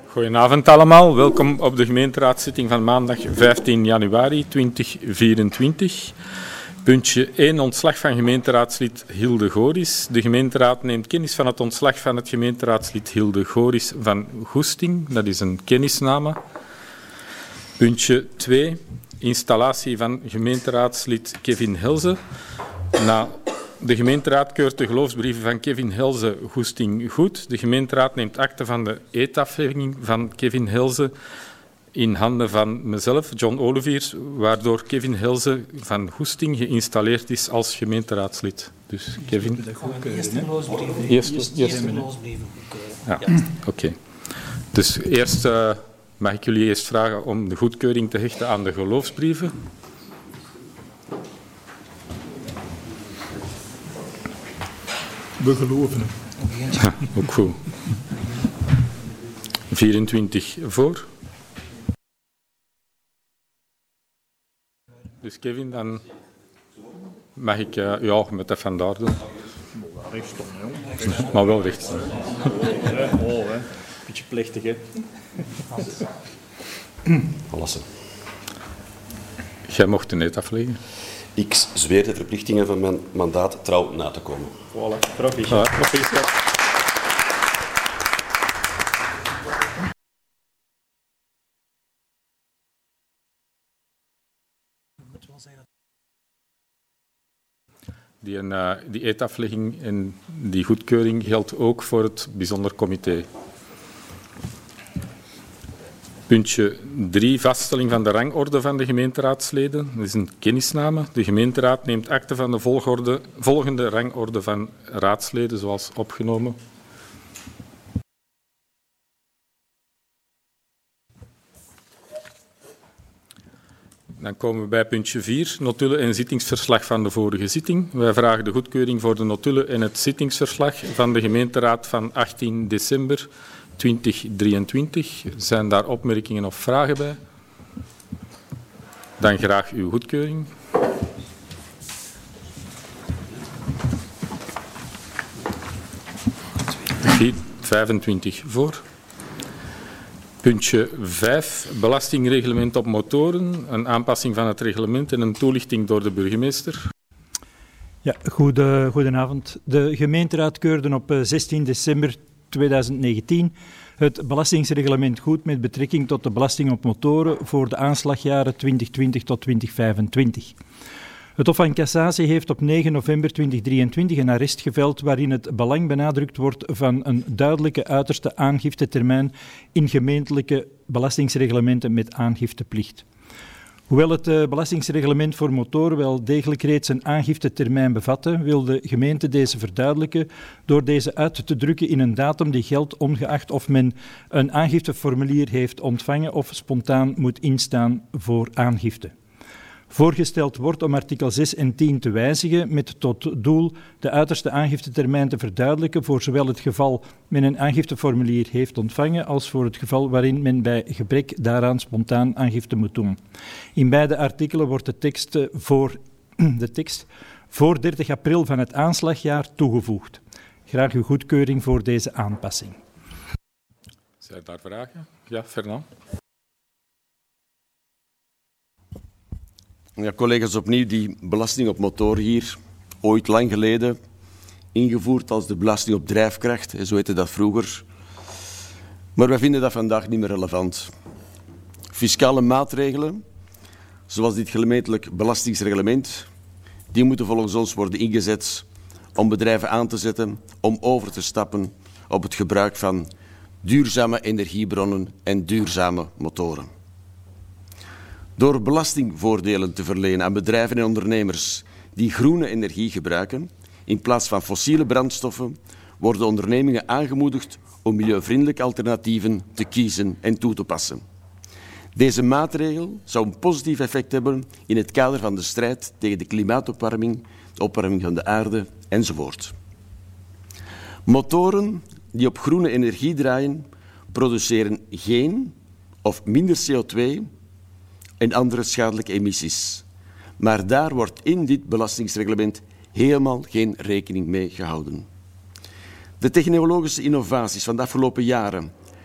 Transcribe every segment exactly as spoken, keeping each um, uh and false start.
Goedenavond allemaal, welkom op de gemeenteraadszitting van maandag vijftien januari tweeduizend vierentwintig. Puntje één, ontslag van gemeenteraadslid Hilde Goris. De gemeenteraad neemt kennis van het ontslag van het gemeenteraadslid Hilde Goris van Goesting, dat is een kennisname. Puntje twee, installatie van gemeenteraadslid Kevin Helze. Na De gemeenteraad keurt de geloofsbrieven van Kevin Helze Goesting goed. De gemeenteraad neemt akte van de eetaflegging van Kevin Helze in handen van mezelf, John Oliviers, waardoor Kevin Helze van Goesting geïnstalleerd is als gemeenteraadslid. Dus Kevin... Eerste geloofsbrieven. Eerste, eerste geloofsbrieven. Ja, oké. Okay. Dus eerst uh, mag ik jullie eerst vragen om de goedkeuring te hechten aan de geloofsbrieven. We geloven hem. Ja, ook goed. vierentwintig voor. Dus Kevin, dan mag ik uh, ja, met dat vandaar doen. Rechtstom, joh. Maar wel rechts. Oh, hè. Beetje plechtig, hè. Lassen. Jij mocht het afleggen. Ik zweer de verplichtingen van mijn mandaat trouw na te komen. Voilà, proficiat. Voilà, proficiat. Die, uh, die eetaflegging en die goedkeuring geldt ook voor het bijzonder comité. Puntje drie, vaststelling van de rangorde van de gemeenteraadsleden. Dat is een kennisname. De gemeenteraad neemt akte van de volgorde, volgende rangorde van raadsleden, zoals opgenomen. Dan komen we bij puntje vier, notulen en zittingsverslag van de vorige zitting. Wij vragen de goedkeuring voor de notulen en het zittingsverslag van de gemeenteraad van achttien december tweeduizend drieëntwintig. Zijn daar opmerkingen of vragen bij? Dan graag uw goedkeuring. vijfentwintig voor. Puntje vijf, belastingreglement op motoren. Een aanpassing van het reglement en een toelichting door de burgemeester. Ja, goede, goedenavond. De gemeenteraad keurde op zestien december tweeduizend negentien het belastingsreglement goed met betrekking tot de belasting op motoren voor de aanslagjaren twintig twintig tot twintig vijfentwintig. Het Hof van Cassatie heeft op negen november tweeduizend drieëntwintig een arrest geveld waarin het belang benadrukt wordt van een duidelijke uiterste aangiftetermijn in gemeentelijke belastingsreglementen met aangifteplicht. Hoewel het uh, belastingsreglement voor motoren wel degelijk reeds een aangiftetermijn bevatte, wil de gemeente deze verduidelijken door deze uit te drukken in een datum die geldt ongeacht of men een aangifteformulier heeft ontvangen of spontaan moet instaan voor aangifte. Voorgesteld wordt om artikel zes en tien te wijzigen met tot doel de uiterste aangiftetermijn te verduidelijken voor zowel het geval men een aangifteformulier heeft ontvangen als voor het geval waarin men bij gebrek daaraan spontaan aangifte moet doen. In beide artikelen wordt de tekst voor, de tekst voor dertig april van het aanslagjaar toegevoegd. Graag uw goedkeuring voor deze aanpassing. Zijn daar vragen? Ja, Fernand. Ja, collega's, opnieuw die belasting op motor hier, ooit lang geleden ingevoerd als de belasting op drijfkracht, zo heette dat vroeger. Maar wij vinden dat vandaag niet meer relevant. Fiscale maatregelen, zoals dit gemeentelijk belastingsreglement, die moeten volgens ons worden ingezet om bedrijven aan te zetten om over te stappen op het gebruik van duurzame energiebronnen en duurzame motoren. Door belastingvoordelen te verlenen aan bedrijven en ondernemers die groene energie gebruiken, in plaats van fossiele brandstoffen, worden ondernemingen aangemoedigd om milieuvriendelijke alternatieven te kiezen en toe te passen. Deze maatregel zou een positief effect hebben in het kader van de strijd tegen de klimaatopwarming, de opwarming van de aarde enzovoort. Motoren die op groene energie draaien, produceren geen of minder C O twee en andere schadelijke emissies. Maar daar wordt in dit belastingsreglement helemaal geen rekening mee gehouden. De technologische innovaties van de afgelopen jaren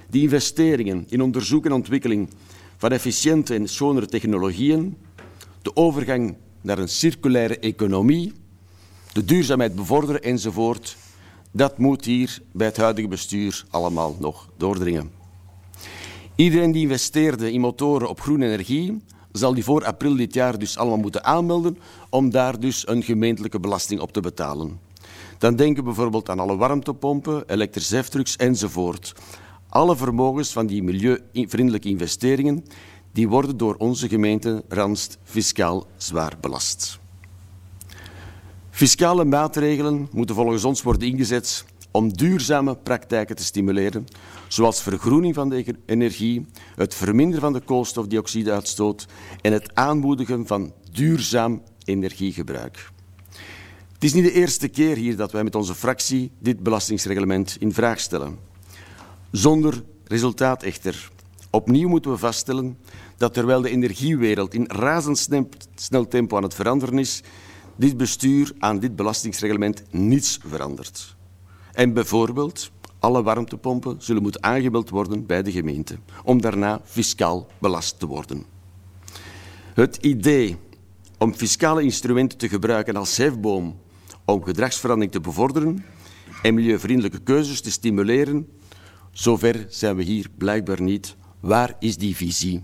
die investeringen in onderzoek en ontwikkeling van efficiënte en schonere technologieën, de overgang naar een circulaire economie, de duurzaamheid bevorderen enzovoort, dat moet hier bij het huidige bestuur allemaal nog doordringen. Iedereen die investeerde in motoren op groene energie, zal die voor april dit jaar dus allemaal moeten aanmelden om daar dus een gemeentelijke belasting op te betalen. Dan denken we bijvoorbeeld aan alle warmtepompen, elektrische heftrucks enzovoort. Alle vermogens van die milieuvriendelijke investeringen, die worden door onze gemeente Randst fiscaal zwaar belast. Fiscale maatregelen moeten volgens ons worden ingezet om duurzame praktijken te stimuleren, zoals vergroening van de energie, het verminderen van de koolstofdioxide-uitstoot en het aanmoedigen van duurzaam energiegebruik. Het is niet de eerste keer hier dat wij met onze fractie dit belastingsreglement in vraag stellen. Zonder resultaat echter. Opnieuw moeten we vaststellen dat terwijl de energiewereld in razendsnel tempo aan het veranderen is, dit bestuur aan dit belastingsreglement niets verandert. En bijvoorbeeld, alle warmtepompen zullen moeten aangemeld worden bij de gemeente, om daarna fiscaal belast te worden. Het idee om fiscale instrumenten te gebruiken als hefboom om gedragsverandering te bevorderen en milieuvriendelijke keuzes te stimuleren, zover zijn we hier blijkbaar niet. Waar is die visie?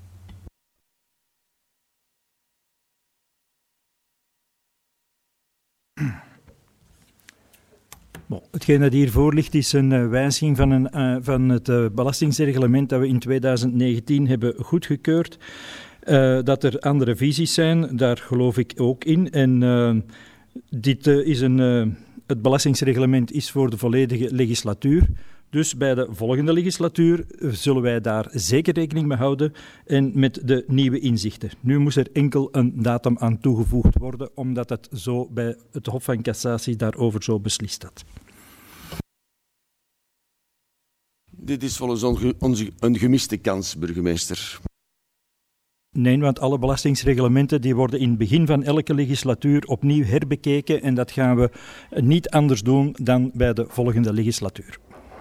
Bon, hetgeen dat hiervoor ligt is een uh, wijziging van, een, uh, van het uh, belastingsreglement dat we in tweeduizend negentien hebben goedgekeurd. Uh, dat er andere visies zijn, daar geloof ik ook in. En uh, dit uh, is een, uh, het belastingsreglement is voor de volledige legislatuur. Dus bij de volgende legislatuur zullen wij daar zeker rekening mee houden en met de nieuwe inzichten. Nu moest er enkel een datum aan toegevoegd worden, omdat het zo bij het Hof van Cassatie daarover zo beslist had. Dit is volgens ons een gemiste kans, burgemeester. Nee, want alle belastingsreglementen die worden in het begin van elke legislatuur opnieuw herbekeken en dat gaan we niet anders doen dan bij de volgende legislatuur.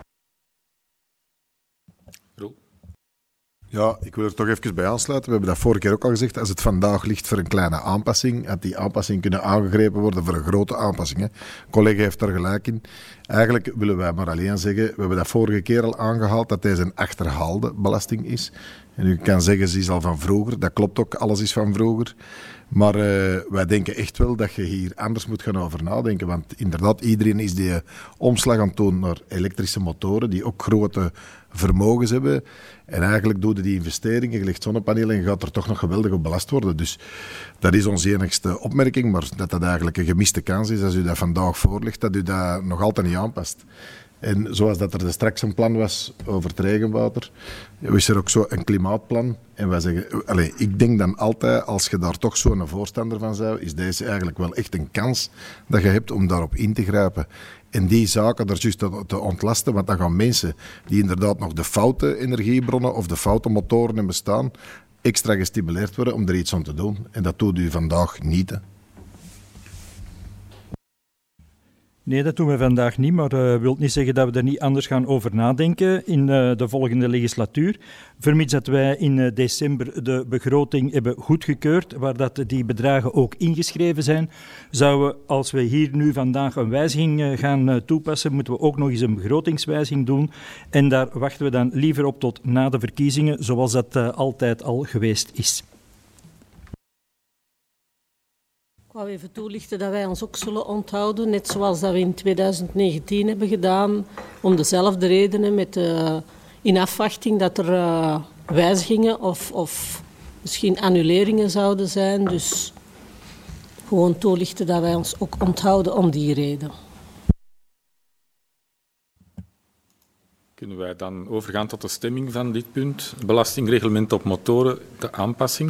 Ja, ik wil er toch even bij aansluiten. We hebben dat vorige keer ook al gezegd. Als het vandaag ligt voor een kleine aanpassing, had die aanpassing kunnen aangegrepen worden voor een grote aanpassing. Hè. Collega heeft daar gelijk in. Eigenlijk willen wij maar alleen zeggen, we hebben dat vorige keer al aangehaald, dat deze een achterhaalde belasting is. En u kan zeggen, ze is al van vroeger. Dat klopt ook, alles is van vroeger. Maar uh, wij denken echt wel dat je hier anders moet gaan over nadenken. Want inderdaad, iedereen is die omslag aan het doen naar elektrische motoren, die ook grote vermogens hebben. En eigenlijk doe je die investeringen, je legt zonnepanelen en je gaat er toch nog geweldig op belast worden. Dus dat is onze enigste opmerking, maar dat dat eigenlijk een gemiste kans is als u dat vandaag voorlegt, dat u dat nog altijd niet aanpast. En zoals dat er straks een plan was over het regenwater, is er ook zo een klimaatplan. En wij zeggen, allez, ik denk dan altijd, als je daar toch zo'n voorstander van zou, is deze eigenlijk wel echt een kans dat je hebt om daarop in te grijpen. En die zaken daar juist te, te ontlasten, want dan gaan mensen die inderdaad nog de foute energiebronnen of de foute motoren hebben bestaan, extra gestimuleerd worden om er iets aan te doen. En dat doet u vandaag niet, hè. Nee, dat doen we vandaag niet, maar dat uh, wil niet zeggen dat we er niet anders gaan over nadenken in uh, de volgende legislatuur. Vermits dat wij in uh, december de begroting hebben goedgekeurd, waar dat die bedragen ook ingeschreven zijn, zouden we, als we hier nu vandaag een wijziging uh, gaan uh, toepassen, moeten we ook nog eens een begrotingswijziging doen. En daar wachten we dan liever op tot na de verkiezingen, zoals dat uh, altijd al geweest is. Ik wou even toelichten dat wij ons ook zullen onthouden, net zoals dat we in tweeduizend negentien hebben gedaan, om dezelfde redenen, met uh, in afwachting dat er uh, wijzigingen of, of misschien annuleringen zouden zijn. Dus gewoon toelichten dat wij ons ook onthouden om die reden. Kunnen wij dan overgaan tot de stemming van dit punt? Belastingreglement op motoren, de aanpassing.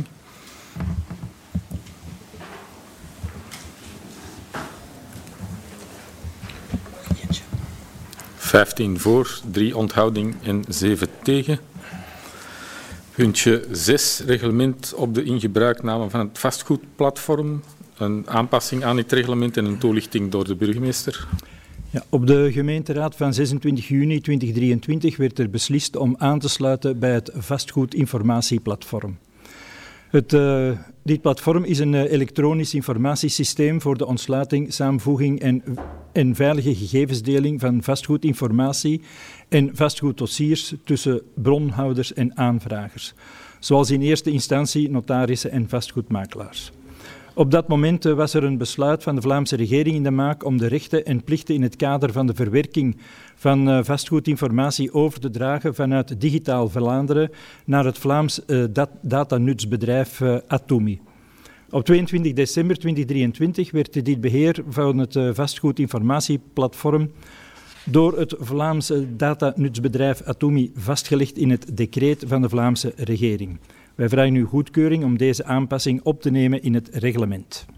vijftien voor, drie onthouding en zeven tegen. Puntje zes, reglement op de ingebruikname van het vastgoedplatform. Een aanpassing aan dit reglement en een toelichting door de burgemeester. Ja, op de gemeenteraad van zesentwintig juni tweeduizend drieëntwintig werd er beslist om aan te sluiten bij het vastgoedinformatieplatform. Het, uh, dit platform is een uh, elektronisch informatiesysteem voor de ontsluiting, samenvoeging en, en veilige gegevensdeling van vastgoedinformatie en vastgoeddossiers tussen bronhouders en aanvragers, zoals in eerste instantie notarissen en vastgoedmakelaars. Op dat moment was er een besluit van de Vlaamse regering in de maak om de rechten en plichten in het kader van de verwerking van vastgoedinformatie over te dragen vanuit Digitaal Vlaanderen naar het Vlaams uh, dat, datanutsbedrijf uh, Atomi. Op tweeëntwintig december tweeduizend drieëntwintig werd dit beheer van het uh, vastgoedinformatieplatform door het Vlaamse datanutsbedrijf Atomi vastgelegd in het decreet van de Vlaamse regering. Wij vragen uw goedkeuring om deze aanpassing op te nemen in het reglement.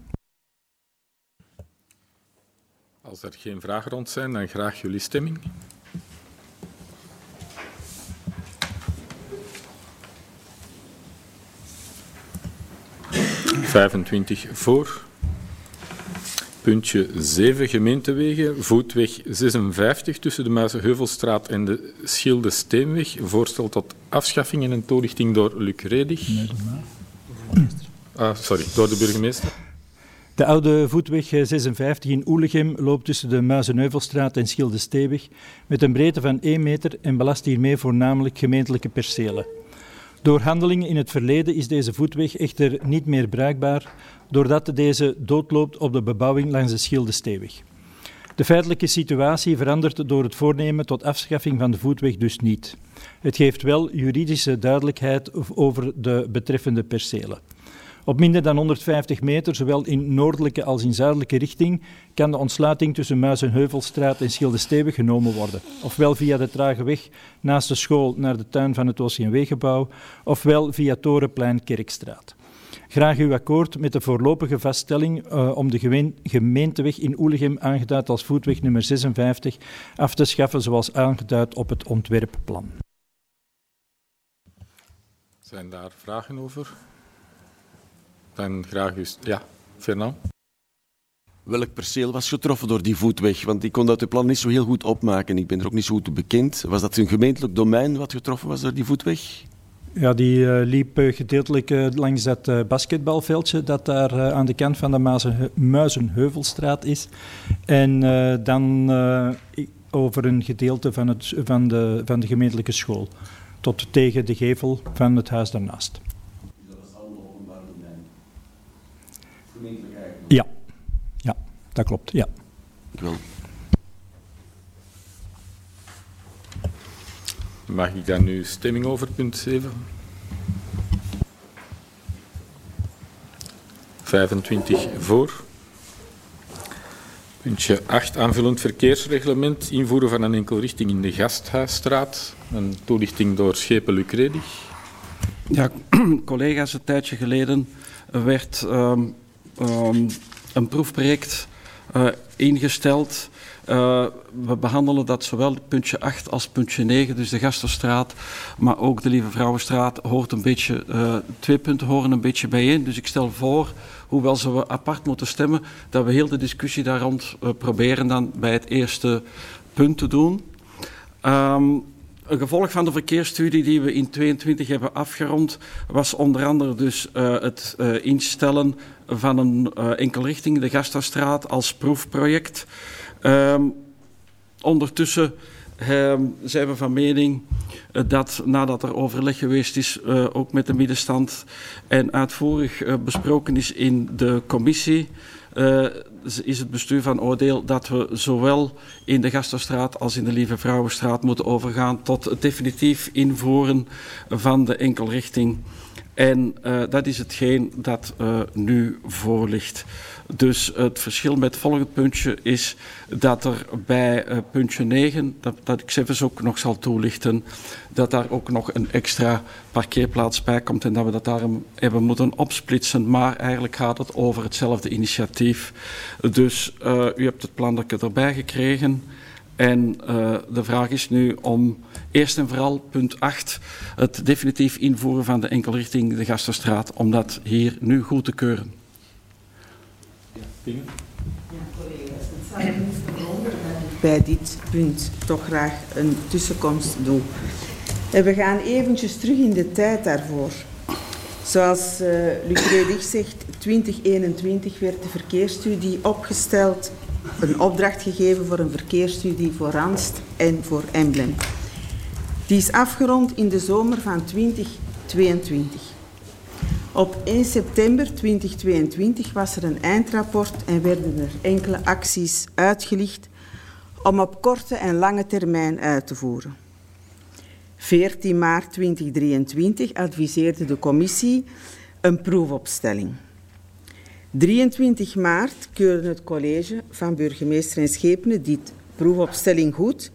Als er geen vragen rond zijn, dan graag jullie stemming. vijfentwintig voor. Puntje zeven, gemeentewegen. Voetweg zesenvijftig tussen de Muizenheuvelstraat en de Schilde-Steenweg. Voorstel tot afschaffing en een toelichting door Luc Redig. Ah, sorry, door de burgemeester. De oude voetweg zesenvijftig in Oelegem loopt tussen de Muizenheuvelstraat en Schilde-Steenweg met een breedte van één meter en belast hiermee voornamelijk gemeentelijke percelen. Door handelingen in het verleden is deze voetweg echter niet meer bruikbaar, doordat deze doodloopt op de bebouwing langs de Schilde-Steenweg. De feitelijke situatie verandert door het voornemen tot afschaffing van de voetweg dus niet. Het geeft wel juridische duidelijkheid over de betreffende percelen. Op minder dan honderdvijftig meter, zowel in noordelijke als in zuidelijke richting, kan de ontsluiting tussen Muizenheuvelstraat en Schilde-Steenweg genomen worden. Ofwel via de trage weg naast de school naar de tuin van het O C M W-gebouw, ofwel via Torenplein Kerkstraat. Graag uw akkoord met de voorlopige vaststelling uh, om de gemeenteweg in Oelegem, aangeduid als voetweg nummer zesenvijftig, af te schaffen zoals aangeduid op het ontwerpplan. Zijn daar vragen over? Dan graag u... Ja, Fernand? Welk perceel was getroffen door die voetweg? Want ik kon dat het plan niet zo heel goed opmaken. Ik ben er ook niet zo goed bekend. Was dat een gemeentelijk domein wat getroffen was door die voetweg? Ja, die uh, liep uh, gedeeltelijk uh, langs dat uh, basketbalveldje dat daar uh, aan de kant van de Mazen, Muizenheuvelstraat is. En uh, dan uh, over een gedeelte van, het, van, de, van de gemeentelijke school. Tot tegen de gevel van het huis daarnaast. Dat was allemaal openbaar domein? Gemeentelijk eigenlijk? Ja. Ja, dat klopt, ja. Ik wel. Mag ik dan nu stemming over punt zeven? vijfentwintig voor. Puntje acht, aanvullend verkeersreglement. Invoeren van een enkelrichting in de Gasthuisstraat. Een toelichting door Schepen Luc Redig. Ja, collega's, een tijdje geleden werd um, um, een proefproject uh, ingesteld. Uh, we behandelen dat zowel puntje acht als puntje negen, dus de Gasterstraat, maar ook de Lieve Vrouwenstraat hoort een beetje, uh, twee punten horen een beetje bijeen. Dus ik stel voor, hoewel ze we apart moeten stemmen, dat we heel de discussie daar rond uh, proberen dan bij het eerste punt te doen. Um, Een gevolg van de verkeersstudie die we in tweeëntwintig hebben afgerond, was onder andere dus uh, het uh, instellen van een uh, enkelrichting, de Gasterstraat, als proefproject. Um, ondertussen um, zijn we van mening uh, dat nadat er overleg geweest is, uh, ook met de middenstand en uitvoerig uh, besproken is in de commissie, Uh, is het bestuur van oordeel dat we zowel in de Gasterstraat als in de Lieve Vrouwenstraat moeten overgaan tot het definitief invoeren van de enkelrichting. En uh, dat is hetgeen dat uh, nu voor ligt. Dus het verschil met het volgende puntje is dat er bij uh, puntje negen, dat, dat ik zelfs ook nog zal toelichten, dat daar ook nog een extra parkeerplaats bij komt en dat we dat daarom hebben moeten opsplitsen. Maar eigenlijk gaat het over hetzelfde initiatief. Dus uh, u hebt het plan erbij gekregen. En uh, de vraag is nu om eerst en vooral punt acht, het definitief invoeren van de enkelrichting de Gasterstraat, om dat hier nu goed te keuren. Ja, collega's, het zou niet verwonderen dat ik bij dit punt toch graag een tussenkomst doe. En we gaan eventjes terug in de tijd daarvoor. Zoals uh, Luc Redig zegt, twintig eenentwintig werd de verkeersstudie opgesteld, een opdracht gegeven voor een verkeersstudie voor Randst en voor Emblem. Die is afgerond in de zomer van twintig tweeëntwintig. Op één september twintig tweeëntwintig was er een eindrapport en werden er enkele acties uitgelicht om op korte en lange termijn uit te voeren. veertien maart twintig drieëntwintig adviseerde de commissie een proefopstelling. drieëntwintig maart keurde het college van burgemeester en schepenen die proefopstelling goed.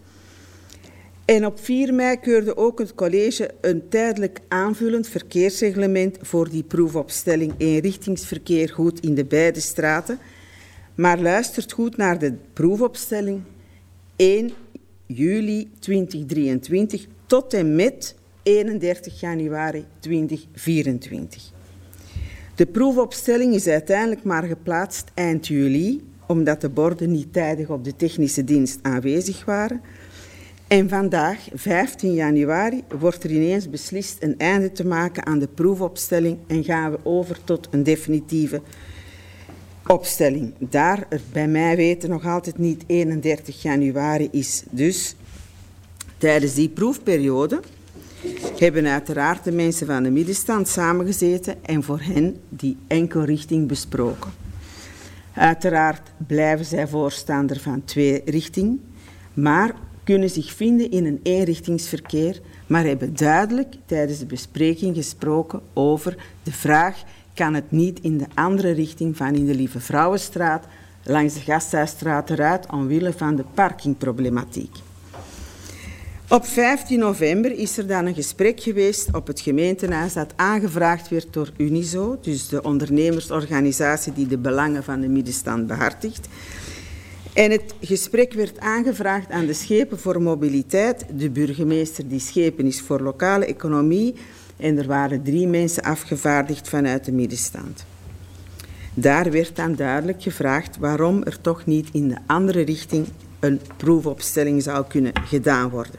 En op vier mei keurde ook het college een tijdelijk aanvullend verkeersreglement voor die proefopstelling eenrichtingsverkeer goed in de beide straten. Maar luistert goed naar de proefopstelling één juli twintig drieëntwintig tot en met eenendertig januari twintig vierentwintig. De proefopstelling is uiteindelijk maar geplaatst eind juli, omdat de borden niet tijdig op de technische dienst aanwezig waren. En vandaag, vijftien januari, wordt er ineens beslist een einde te maken aan de proefopstelling en gaan we over tot een definitieve opstelling. Daar er bij mij weten nog altijd niet eenendertig januari is. Dus tijdens die proefperiode hebben uiteraard de mensen van de middenstand samengezeten en voor hen die enkelrichting besproken. Uiteraard blijven zij voorstander van twee richting, maar kunnen zich vinden in een eenrichtingsverkeer, maar hebben duidelijk tijdens de bespreking gesproken over de vraag: kan het niet in de andere richting van in de Lieve Vrouwenstraat, langs de Gasthuisstraat eruit, omwille van de parkingproblematiek. Op vijftien november is er dan een gesprek geweest op het gemeentehuis dat aangevraagd werd door Unizo, dus de ondernemersorganisatie die de belangen van de middenstand behartigt. En het gesprek werd aangevraagd aan de Schepen voor Mobiliteit, de burgemeester die Schepen is voor lokale economie, en er waren drie mensen afgevaardigd vanuit de middenstand. Daar werd dan duidelijk gevraagd waarom er toch niet in de andere richting een proefopstelling zou kunnen gedaan worden.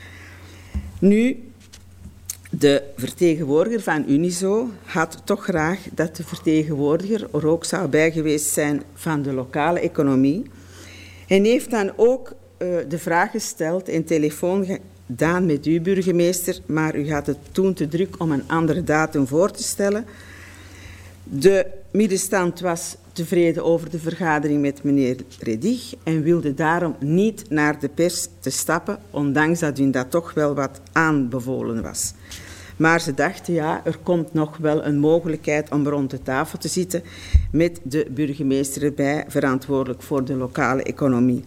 Nu, de vertegenwoordiger van Unizo had toch graag dat de vertegenwoordiger er ook zou bij geweest zijn van de lokale economie. En heeft dan ook uh, de vraag gesteld en telefoon gedaan met uw burgemeester, maar u had het toen te druk om een andere datum voor te stellen. De middenstand was tevreden over de vergadering met meneer Redig en wilde daarom niet naar de pers te stappen, ondanks dat u dat toch wel wat aanbevolen was. Maar ze dachten, ja, er komt nog wel een mogelijkheid om rond de tafel te zitten met de burgemeester erbij, verantwoordelijk voor de lokale economie.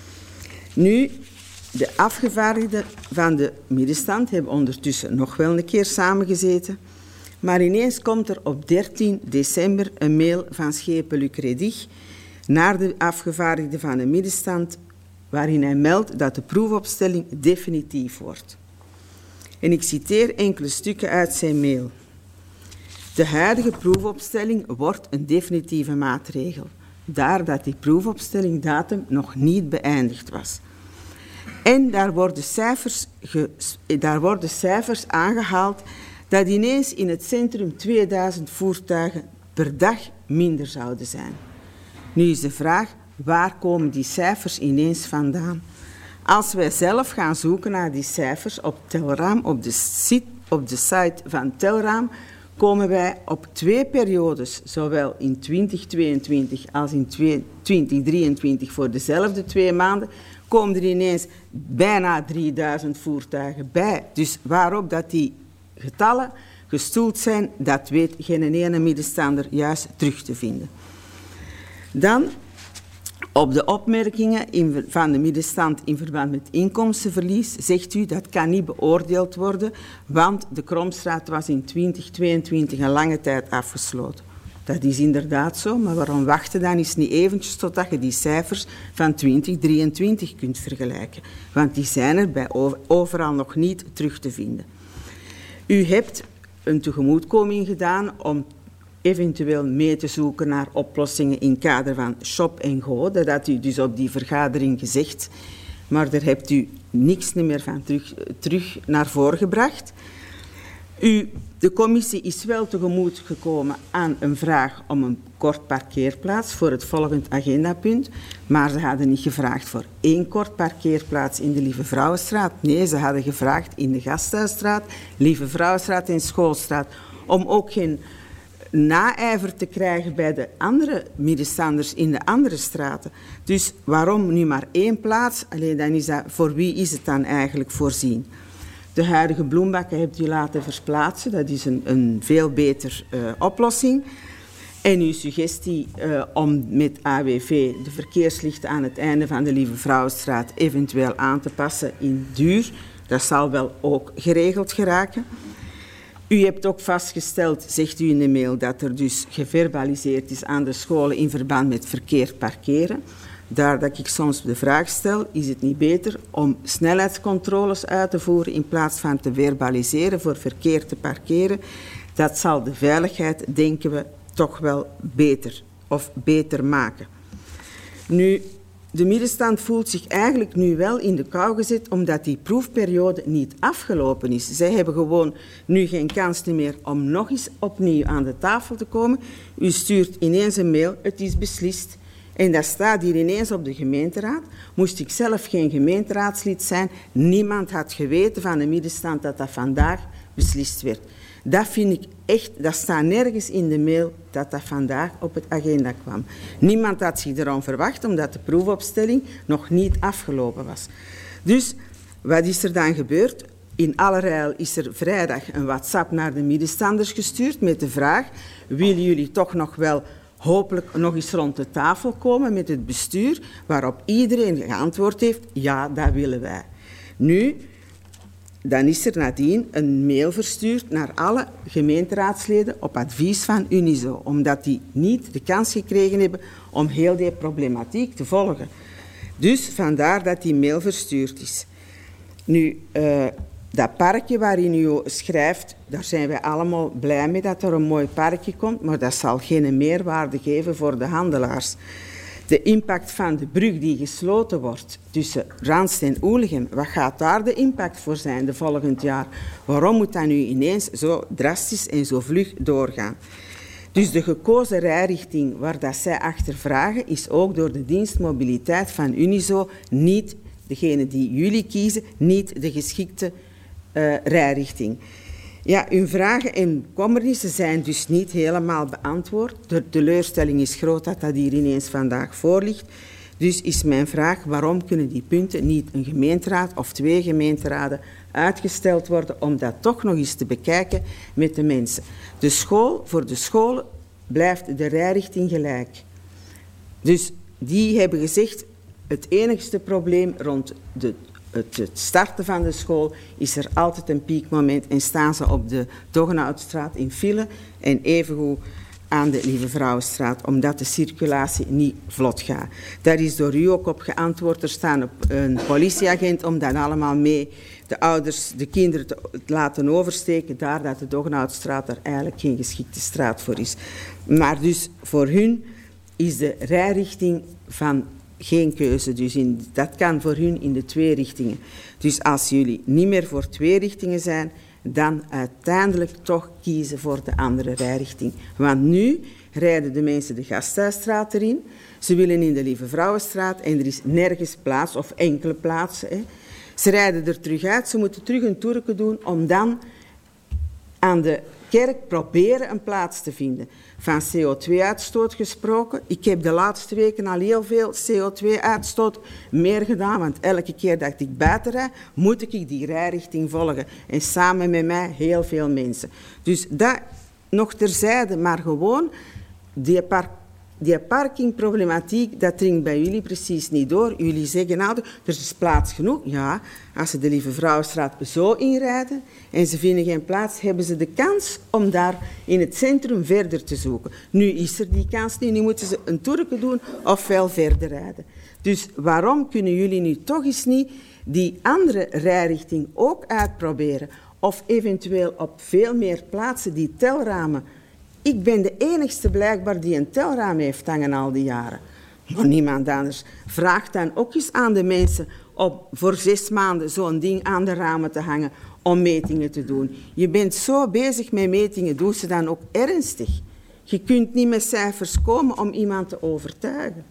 Nu, de afgevaardigden van de middenstand hebben ondertussen nog wel een keer samengezeten, maar ineens komt er op dertien december een mail van Schepen Luc Redig naar de afgevaardigden van de middenstand, waarin hij meldt dat de proefopstelling definitief wordt. En ik citeer enkele stukken uit zijn mail. De huidige proefopstelling wordt een definitieve maatregel, daar dat die proefopstellingdatum nog niet beëindigd was. En daar worden cijfers, ge, daar worden cijfers aangehaald dat ineens in het centrum tweeduizend voertuigen per dag minder zouden zijn. Nu is de vraag, waar komen die cijfers ineens vandaan? Als wij zelf gaan zoeken naar die cijfers op Telraam, op de site, op de site van Telraam, komen wij op twee periodes, zowel in twintig tweeëntwintig als in twintig drieëntwintig voor dezelfde twee maanden, komen er ineens bijna drieduizend voertuigen bij. Dus waarop dat die getallen gestoeld zijn, dat weet geen ene middenstander juist terug te vinden. Dan op de opmerkingen in, van de middenstand in verband met inkomstenverlies zegt u dat kan niet beoordeeld worden, want de Kromstraat was in twintig tweeëntwintig een lange tijd afgesloten. Dat is inderdaad zo, maar waarom wachten dan eens niet eventjes totdat je die cijfers van twintig drieëntwintig kunt vergelijken? Want die zijn er bij overal nog niet terug te vinden. U hebt een tegemoetkoming gedaan om eventueel mee te zoeken naar oplossingen in het kader van Shop en Go. Dat had u dus op die vergadering gezegd, maar daar hebt u niks meer van terug, terug naar voren gebracht. U, de commissie is wel tegemoet gekomen aan een vraag om een kort parkeerplaats voor het volgende agendapunt, maar ze hadden niet gevraagd voor één kort parkeerplaats in de Lieve Vrouwenstraat. Nee, ze hadden gevraagd in de Gasthuisstraat, Lieve Vrouwenstraat en Schoolstraat, om ook geen naijver te krijgen bij de andere middenstanders in de andere straten. Dus waarom nu maar één plaats? Alleen dan is dat, voor wie is het dan eigenlijk voorzien? De huidige bloembakken hebt u laten verplaatsen. Dat is een, een veel betere uh, oplossing. En uw suggestie uh, om met A W V de verkeerslichten aan het einde van de Lieve Vrouwenstraat eventueel aan te passen in duur, dat zal wel ook geregeld geraken. U hebt ook vastgesteld, zegt u in de mail, dat er dus geverbaliseerd is aan de scholen in verband met verkeerd parkeren. Daar dat ik soms de vraag stel, is het niet beter om snelheidscontroles uit te voeren in plaats van te verbaliseren voor verkeerd te parkeren? Dat zal de veiligheid, denken we, toch wel beter of beter maken. Nu, de middenstand voelt zich eigenlijk nu wel in de kou gezet omdat die proefperiode niet afgelopen is. Zij hebben gewoon nu geen kans meer om nog eens opnieuw aan de tafel te komen. U stuurt ineens een mail, het is beslist. En dat staat hier ineens op de gemeenteraad. Moest ik zelf geen gemeenteraadslid zijn, niemand had geweten van de middenstand dat dat vandaag beslist werd. Dat vind ik echt, dat staat nergens in de mail dat dat vandaag op het agenda kwam. Niemand had zich erom verwacht, omdat de proefopstelling nog niet afgelopen was. Dus, wat is er dan gebeurd? In allerijl is er vrijdag een WhatsApp naar de middenstanders gestuurd met de vraag: willen jullie toch nog wel hopelijk nog eens rond de tafel komen met het bestuur? Waarop iedereen geantwoord heeft: ja, dat willen wij. Nu, dan is er nadien een mail verstuurd naar alle gemeenteraadsleden op advies van Unizo, omdat die niet de kans gekregen hebben om heel die problematiek te volgen. Dus vandaar dat die mail verstuurd is. Nu, uh, dat parkje waarin u schrijft, daar zijn wij allemaal blij mee dat er een mooi parkje komt, maar dat zal geen meerwaarde geven voor de handelaars. De impact van de brug die gesloten wordt tussen Ranst en Oelegem, wat gaat daar de impact voor zijn de volgend jaar? Waarom moet dat nu ineens zo drastisch en zo vlug doorgaan? Dus de gekozen rijrichting waar dat zij achter vragen is ook door de dienst mobiliteit van Unizo niet, degene die jullie kiezen, niet de geschikte uh, rijrichting. Ja, uw vragen en kommernissen zijn dus niet helemaal beantwoord. De teleurstelling is groot dat dat hier ineens vandaag voor ligt. Dus is mijn vraag, waarom kunnen die punten niet een gemeenteraad of twee gemeenteraden uitgesteld worden om dat toch nog eens te bekijken met de mensen. De school, voor de scholen blijft de rijrichting gelijk. Dus die hebben gezegd, het enigste probleem rond de het starten van de school is er altijd een piekmoment en staan ze op de Doggenhoutstraat in file en evengoed aan de Lieve Vrouwenstraat, omdat de circulatie niet vlot gaat. Daar is door u ook op geantwoord. Er staat een politieagent om dat allemaal mee de ouders, de kinderen te laten oversteken, daar dat de Doggenhoutstraat er eigenlijk geen geschikte straat voor is. Maar dus voor hun is de rijrichting van geen keuze, dus in, dat kan voor hun in de twee richtingen. Dus als jullie niet meer voor twee richtingen zijn, dan uiteindelijk toch kiezen voor de andere rijrichting. Want nu rijden de mensen de Gasthuisstraat erin, ze willen in de Lieve Vrouwenstraat en er is nergens plaats, of enkele plaatsen. Hè. Ze rijden er terug uit, ze moeten terug een toerke doen om dan aan de kerk proberen een plaats te vinden. Van C O twee uitstoot gesproken. Ik heb de laatste weken al heel veel C O twee uitstoot meer gedaan, want elke keer dat ik buiten rijd, moet ik die rijrichting volgen. En samen met mij heel veel mensen. Dus dat nog terzijde, maar gewoon die, par die parkingproblematiek, dat dringt bij jullie precies niet door. Jullie zeggen altijd, er is plaats genoeg. Ja, als ze de Lieve Vrouwenstraat zo inrijden en ze vinden geen plaats, hebben ze de kans om daar in het centrum verder te zoeken. Nu is er die kans niet, nu moeten ze een toerke doen of wel verder rijden. Dus waarom kunnen jullie nu toch eens niet die andere rijrichting ook uitproberen? Of eventueel op veel meer plaatsen die telramen Ik ben de enigste blijkbaar die een telraam heeft hangen al die jaren. Maar niemand anders. Vraag dan ook eens aan de mensen om voor zes maanden zo'n ding aan de ramen te hangen om metingen te doen. Je bent zo bezig met metingen, doe ze dan ook ernstig. Je kunt niet met cijfers komen om iemand te overtuigen.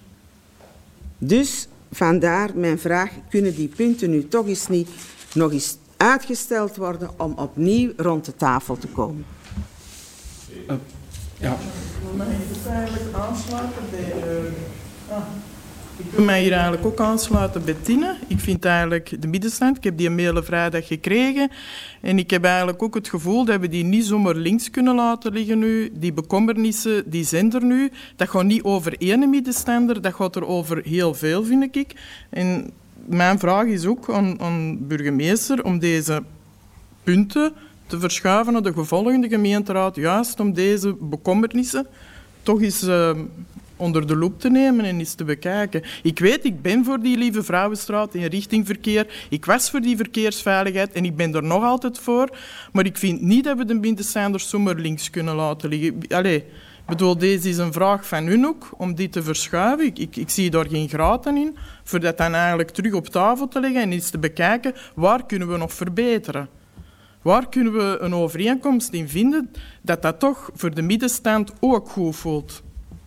Dus vandaar mijn vraag, kunnen die punten nu toch eens niet nog eens uitgesteld worden om opnieuw rond de tafel te komen? Uh, ja. Mag ik het eigenlijk aansluiten bij... Uh, ah. Ik wil mij hier eigenlijk ook aansluiten bij Tine. Ik vind eigenlijk de middenstand, ik heb die mail vrijdag gekregen en ik heb eigenlijk ook het gevoel dat we die niet zomaar links kunnen laten liggen nu. Die bekommernissen, die zijn er nu. Dat gaat niet over één middenstander, dat gaat er over heel veel, vind ik. En mijn vraag is ook aan, aan burgemeester om deze punten te verschuiven naar de gevolgende gemeenteraad, juist om deze bekommernissen toch eens uh, onder de loep te nemen en eens te bekijken. Ik weet, ik ben voor die Lieve Vrouwenstraat in richting verkeer. Ik was voor die verkeersveiligheid en ik ben er nog altijd voor. Maar ik vind niet dat we de middenstanders zomaar links kunnen laten liggen. Allee, ik bedoel, deze is een vraag van hun ook, om die te verschuiven. Ik, ik, ik zie daar geen graten in, voor dat dan eigenlijk terug op tafel te leggen en eens te bekijken, waar kunnen we nog verbeteren? Waar kunnen we een overeenkomst in vinden dat dat toch voor de middenstand ook goed voelt?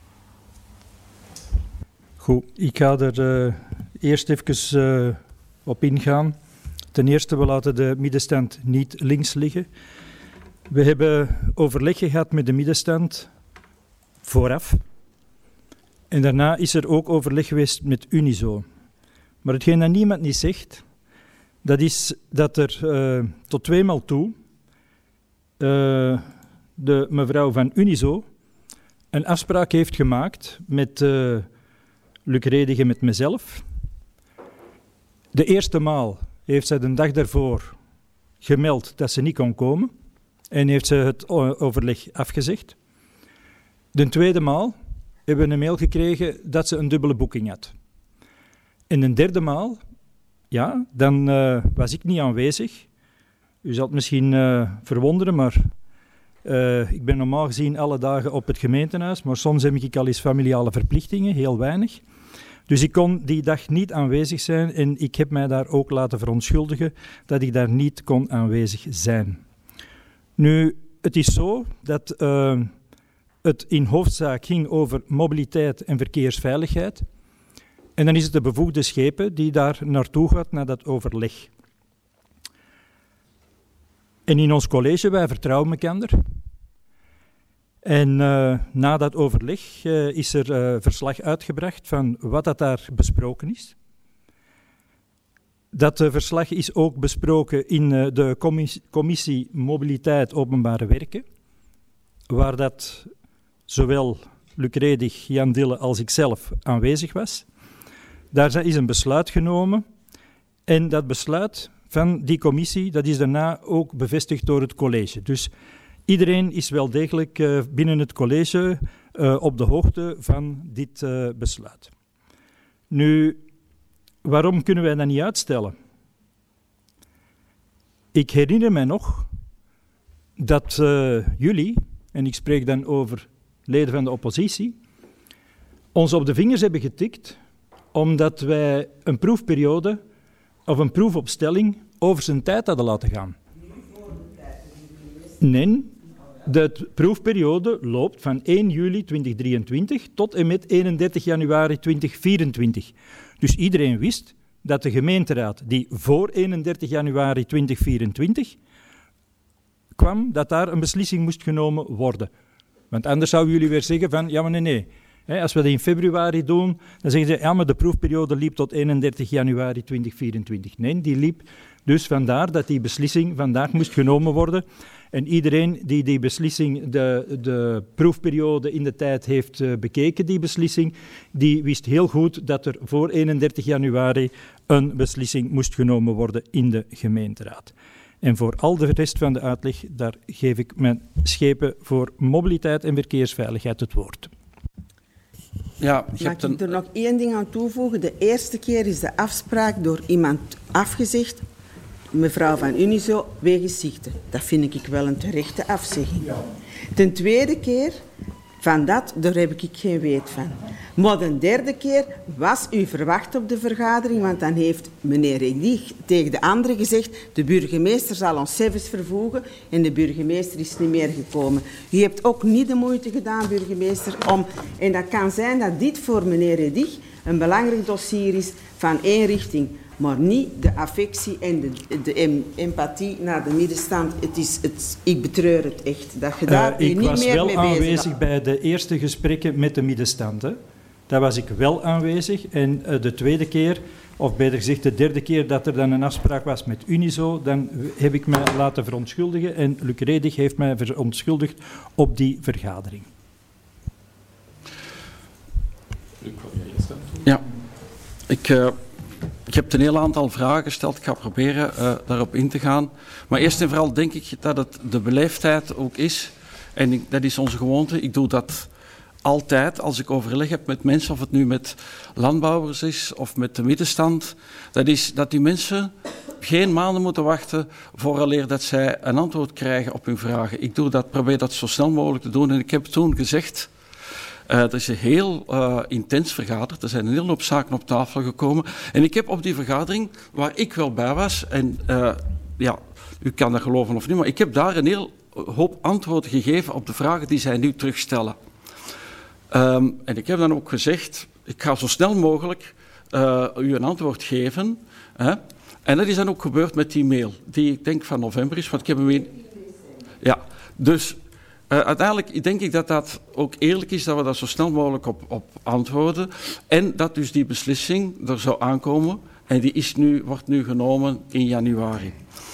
Goed, ik ga er uh, eerst even uh, op ingaan. Ten eerste, we laten de middenstand niet links liggen. We hebben overleg gehad met de middenstand vooraf. En daarna is er ook overleg geweest met Unizo. Maar hetgeen dat niemand niet zegt, dat is dat er uh, tot tweemaal toe uh, de mevrouw van Unizo een afspraak heeft gemaakt met uh, Luc Reding en met mezelf. De eerste maal heeft zij de dag daarvoor gemeld dat ze niet kon komen en heeft ze het overleg afgezegd. De tweede maal hebben we een mail gekregen dat ze een dubbele boeking had. En de derde maal, ja, dan uh, was ik niet aanwezig. U zal het misschien uh, verwonderen, maar uh, ik ben normaal gezien alle dagen op het gemeentehuis, maar soms heb ik al eens familiale verplichtingen, heel weinig. Dus ik kon die dag niet aanwezig zijn en ik heb mij daar ook laten verontschuldigen dat ik daar niet kon aanwezig zijn. Nu, het is zo dat uh, het in hoofdzaak ging over mobiliteit en verkeersveiligheid. En dan is het de bevoegde schepen die daar naartoe gaat, naar dat overleg. En in ons college, wij vertrouwen elkaar. En uh, na dat overleg uh, is er uh, verslag uitgebracht van wat dat daar besproken is. Dat uh, verslag is ook besproken in uh, de commissie, commissie Mobiliteit Openbare Werken, waar dat zowel Luc Reding, Jan Dille als ikzelf aanwezig was. Daar is een besluit genomen en dat besluit van die commissie dat is daarna ook bevestigd door het college. Dus iedereen is wel degelijk uh, binnen het college uh, op de hoogte van dit uh, besluit. Nu, waarom kunnen wij dat niet uitstellen? Ik herinner mij nog dat uh, jullie, en ik spreek dan over leden van de oppositie, ons op de vingers hebben getikt omdat wij een proefperiode of een proefopstelling over zijn tijd hadden laten gaan. Nee, de proefperiode loopt van één juli tweeduizend drieëntwintig tot en met eenendertig januari tweeduizend vierentwintig. Dus iedereen wist dat de gemeenteraad die voor eenendertig januari tweeduizend vierentwintig kwam, dat daar een beslissing moest genomen worden. Want anders zouden jullie weer zeggen van, ja maar nee, nee. He, als we dat in februari doen, dan zeggen ze, ja maar de proefperiode liep tot eenendertig januari tweeduizend vierentwintig. Nee, die liep. Dus vandaar dat die beslissing vandaag moest genomen worden. En iedereen die die beslissing, de, de proefperiode in de tijd heeft uh, bekeken, die beslissing, die wist heel goed dat er voor eenendertig januari een beslissing moest genomen worden in de gemeenteraad. En voor al de rest van de uitleg, daar geef ik mijn schepen voor mobiliteit en verkeersveiligheid het woord. Ja, je Mag hebt ik een... er nog één ding aan toevoegen? De eerste keer is de afspraak door iemand afgezegd mevrouw van Unizo wegens ziekte. Dat vind ik wel een terechte afzegging. Ten tweede keer, van dat, daar heb ik geen weet van. Maar de derde keer was u verwacht op de vergadering, want dan heeft meneer Redig tegen de anderen gezegd, de burgemeester zal ons cijfers vervoegen en de burgemeester is niet meer gekomen. U hebt ook niet de moeite gedaan, burgemeester, om... En dat kan zijn dat dit voor meneer Redig een belangrijk dossier is van één richting, maar niet de affectie en de, de em, empathie naar de middenstand. Het is het, ik betreur het echt, dat je daar uh, u niet meer mee bezig bent. Ik was wel aanwezig bij de eerste gesprekken met de middenstand. Hè. Daar was ik wel aanwezig. En uh, de tweede keer, of beter gezegd de derde keer dat er dan een afspraak was met Unizo, dan heb ik mij laten verontschuldigen. En Luc Redig heeft mij verontschuldigd op die vergadering. Ja, ik... Uh... Ik heb een heel aantal vragen gesteld. Ik ga proberen uh, daarop in te gaan. Maar eerst en vooral denk ik dat het de beleefdheid ook is. En ik, dat is onze gewoonte. Ik doe dat altijd als ik overleg heb met mensen, of het nu met landbouwers is of met de middenstand. Dat is dat die mensen geen maanden moeten wachten vooraleer dat zij een antwoord krijgen op hun vragen. Ik doe dat, probeer dat zo snel mogelijk te doen. En ik heb toen gezegd... Uh, er is heel uh, intens vergaderd. Er zijn een hele hoop zaken op tafel gekomen. En ik heb op die vergadering, waar ik wel bij was, en uh, ja, u kan dat geloven of niet, maar ik heb daar een heel hoop antwoorden gegeven op de vragen die zij nu terugstellen. Um, en ik heb dan ook gezegd, ik ga zo snel mogelijk uh, u een antwoord geven. Hè? En dat is dan ook gebeurd met die mail, die ik denk van november is, want ik heb hem in... Ja, dus... Uh, uiteindelijk denk ik dat dat ook eerlijk is dat we daar zo snel mogelijk op, op antwoorden. En dat dus die beslissing er zou aankomen. En die is nu, wordt nu genomen in januari.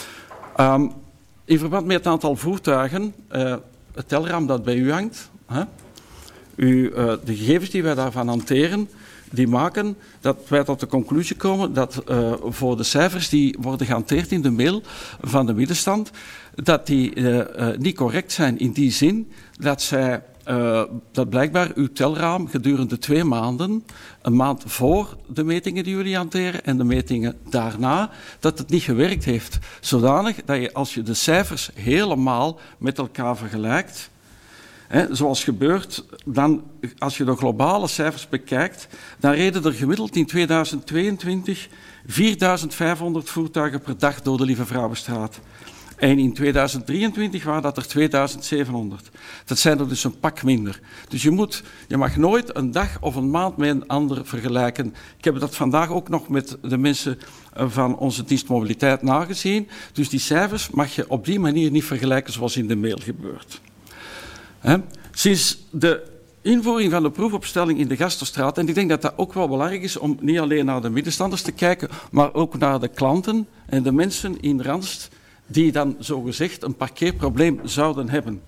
Um, in verband met het aantal voertuigen, uh, het telraam dat bij u hangt. Hè? U, uh, de gegevens die wij daarvan hanteren, die maken dat wij tot de conclusie komen dat uh, voor de cijfers die worden gehanteerd in de mail van de middenstand, dat die uh, uh, niet correct zijn in die zin dat zij uh, dat blijkbaar uw telraam gedurende twee maanden, een maand voor de metingen die jullie hanteren en de metingen daarna, dat het niet gewerkt heeft. Zodanig dat je als je de cijfers helemaal met elkaar vergelijkt, He, zoals gebeurt, dan, als je de globale cijfers bekijkt, dan reden er gemiddeld in tweeduizend tweeëntwintig vierduizend vijfhonderd voertuigen per dag door de Lieve Vrouwenstraat. En in tweeduizend drieëntwintig waren dat er tweeduizend zevenhonderd. Dat zijn er dus een pak minder. Dus je, moet, je mag nooit een dag of een maand met een ander vergelijken. Ik heb dat vandaag ook nog met de mensen van onze dienst mobiliteit nagezien. Dus die cijfers mag je op die manier niet vergelijken zoals in de mail gebeurt. He. Sinds de invoering van de proefopstelling in de Gasterstraat, en ik denk dat dat ook wel belangrijk is om niet alleen naar de middenstanders te kijken, maar ook naar de klanten en de mensen in Randst die dan zogezegd een parkeerprobleem zouden hebben.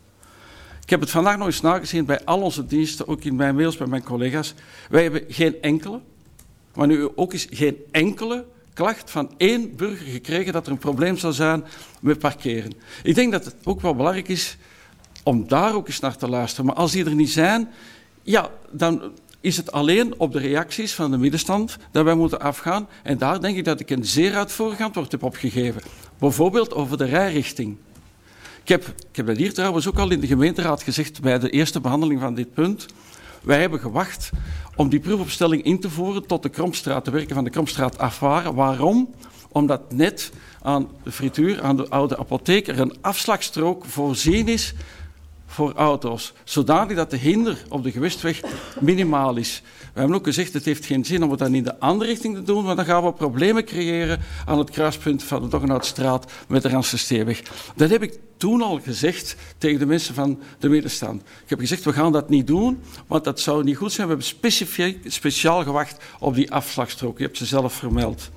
Ik heb het vandaag nog eens nagezien bij al onze diensten, ook in mijn mails bij mijn collega's. Wij hebben geen enkele, maar nu ook eens geen enkele klacht van één burger gekregen dat er een probleem zou zijn met parkeren. Ik denk dat het ook wel belangrijk is om daar ook eens naar te luisteren. Maar als die er niet zijn, ja, dan is het alleen op de reacties van de middenstand dat wij moeten afgaan. En daar denk ik dat ik een zeer uitvoerig antwoord heb opgegeven. Bijvoorbeeld over de rijrichting. Ik heb, ik heb dat hier trouwens ook al in de gemeenteraad gezegd bij de eerste behandeling van dit punt. Wij hebben gewacht om die proefopstelling in te voeren tot de Kromstraat, de werken van de Kromstraat af waren. Waarom? Omdat net aan de frituur, aan de oude apotheek, er een afslagstrook voorzien is voor auto's, zodanig dat de hinder op de gewestweg minimaal is. We hebben ook gezegd, het heeft geen zin om het dan in de andere richting te doen, want dan gaan we problemen creëren aan het kruispunt van de Doggenhoutstraat met de Randstersteeweg. Dat heb ik toen al gezegd tegen de mensen van de middenstand. Ik heb gezegd, we gaan dat niet doen, want dat zou niet goed zijn. We hebben specifiek, speciaal gewacht op die afslagstrook. Je hebt ze zelf vermeld.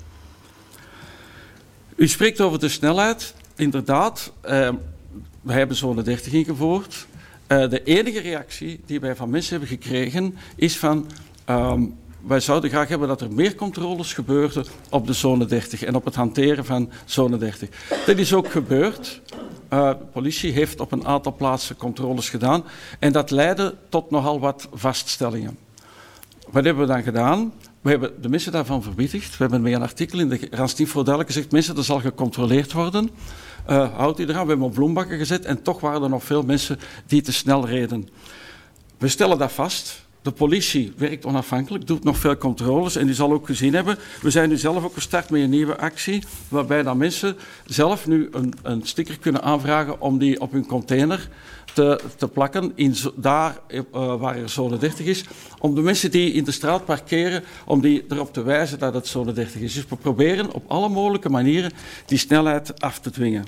U spreekt over de snelheid. Inderdaad, eh, wij hebben zone dertig ingevoerd. Uh, de enige reactie die wij van mensen hebben gekregen is van um, wij zouden graag hebben dat er meer controles gebeurden op de zone dertig en op het hanteren van zone dertig. Dat is ook gebeurd. Uh, de politie heeft op een aantal plaatsen controles gedaan en dat leidde tot nogal wat vaststellingen. Wat hebben we dan gedaan? We hebben de mensen daarvan verwittigd. We hebben met een artikel in de Randstad duidelijk gezegd, mensen, er zal gecontroleerd worden. Uh, houdt u eraan? We hebben op bloembakken gezet en toch waren er nog veel mensen die te snel reden. We stellen dat vast. De politie werkt onafhankelijk, doet nog veel controles en u zal ook gezien hebben, we zijn nu zelf ook gestart met een nieuwe actie, waarbij dan mensen zelf nu een, een sticker kunnen aanvragen om die op hun container te, te plakken, in, daar uh, waar er zone dertig is, om de mensen die in de straat parkeren, om die erop te wijzen dat het zone dertig is. Dus we proberen op alle mogelijke manieren die snelheid af te dwingen.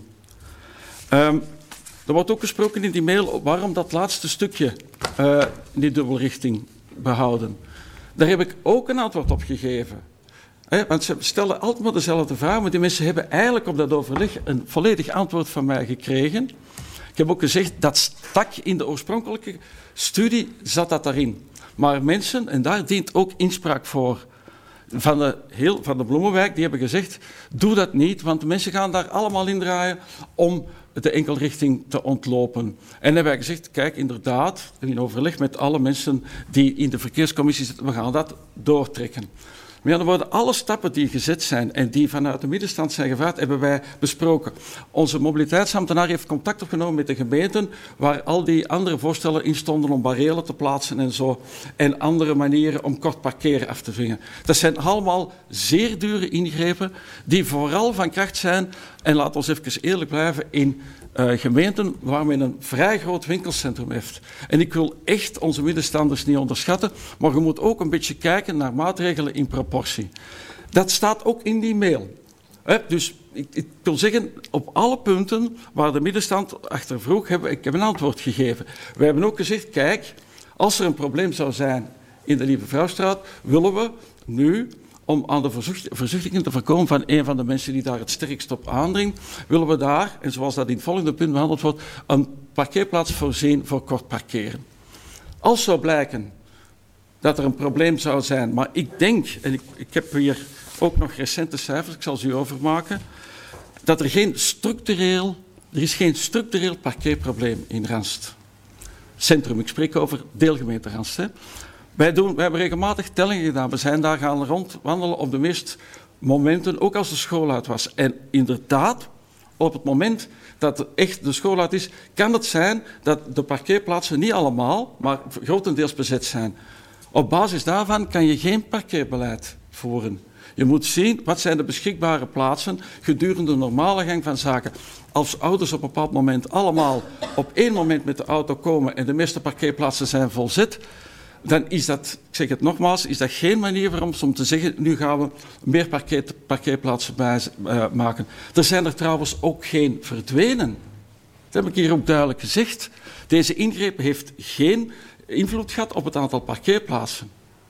Um, Er wordt ook gesproken in die mail waarom dat laatste stukje uh, in die dubbelrichting behouden. Daar heb ik ook een antwoord op gegeven. He, want ze stellen altijd maar dezelfde vraag, maar die mensen hebben eigenlijk op dat overleg een volledig antwoord van mij gekregen. Ik heb ook gezegd, dat stak in de oorspronkelijke studie, zat dat daarin. Maar mensen, en daar dient ook inspraak voor, van de, heel, van de Bloemenwijk, die hebben gezegd, doe dat niet, want de mensen gaan daar allemaal in draaien om de enkelrichting te ontlopen. En hebben wij gezegd, kijk, inderdaad, in overleg met alle mensen die in de verkeerscommissie zitten, we gaan dat doortrekken. Maar ja, dan worden alle stappen die gezet zijn en die vanuit de middenstand zijn gevraagd, hebben wij besproken. Onze mobiliteitsambtenaar heeft contact opgenomen met de gemeenten, waar al die andere voorstellen in stonden om barrieren te plaatsen en zo, en andere manieren om kort parkeren af te dwingen. Dat zijn allemaal zeer dure ingrepen, die vooral van kracht zijn, en laat ons even eerlijk blijven, in uh, gemeenten waar men een vrij groot winkelcentrum heeft. En ik wil echt onze middenstanders niet onderschatten, maar je moet ook een beetje kijken naar maatregelen in proportie. Dat staat ook in die mail. He, dus ik, ik wil zeggen, op alle punten waar de middenstand achter vroeg, heb ik heb een antwoord gegeven. We hebben ook gezegd, kijk, als er een probleem zou zijn in de Lieve Vrouwstraat, willen we nu, om aan de verzuchtiging te voorkomen van een van de mensen die daar het sterkst op aandringt, willen we daar, en zoals dat in het volgende punt behandeld wordt, een parkeerplaats voorzien voor kort parkeren. Als zou blijken dat er een probleem zou zijn, maar ik denk, en ik, ik heb hier ook nog recente cijfers, ik zal ze u overmaken, dat er geen structureel, er is geen structureel parkeerprobleem in Ranst. Centrum, ik spreek over deelgemeente Ranst, hè. Wij, doen, wij hebben regelmatig tellingen gedaan. We zijn daar gaan rondwandelen op de meeste momenten, ook als de school uit was. En inderdaad, op het moment dat echt de school uit is, kan het zijn dat de parkeerplaatsen niet allemaal, maar grotendeels bezet zijn. Op basis daarvan kan je geen parkeerbeleid voeren. Je moet zien, wat zijn de beschikbare plaatsen gedurende de normale gang van zaken. Als ouders op een bepaald moment allemaal op één moment met de auto komen en de meeste parkeerplaatsen zijn volzet, dan is dat, ik zeg het nogmaals, is dat geen manier voor ons om te zeggen, nu gaan we meer parkeer, parkeerplaatsen bij, uh, maken. Er zijn er trouwens ook geen verdwenen. Dat heb ik hier ook duidelijk gezegd. Deze ingreep heeft geen invloed gehad op het aantal parkeerplaatsen.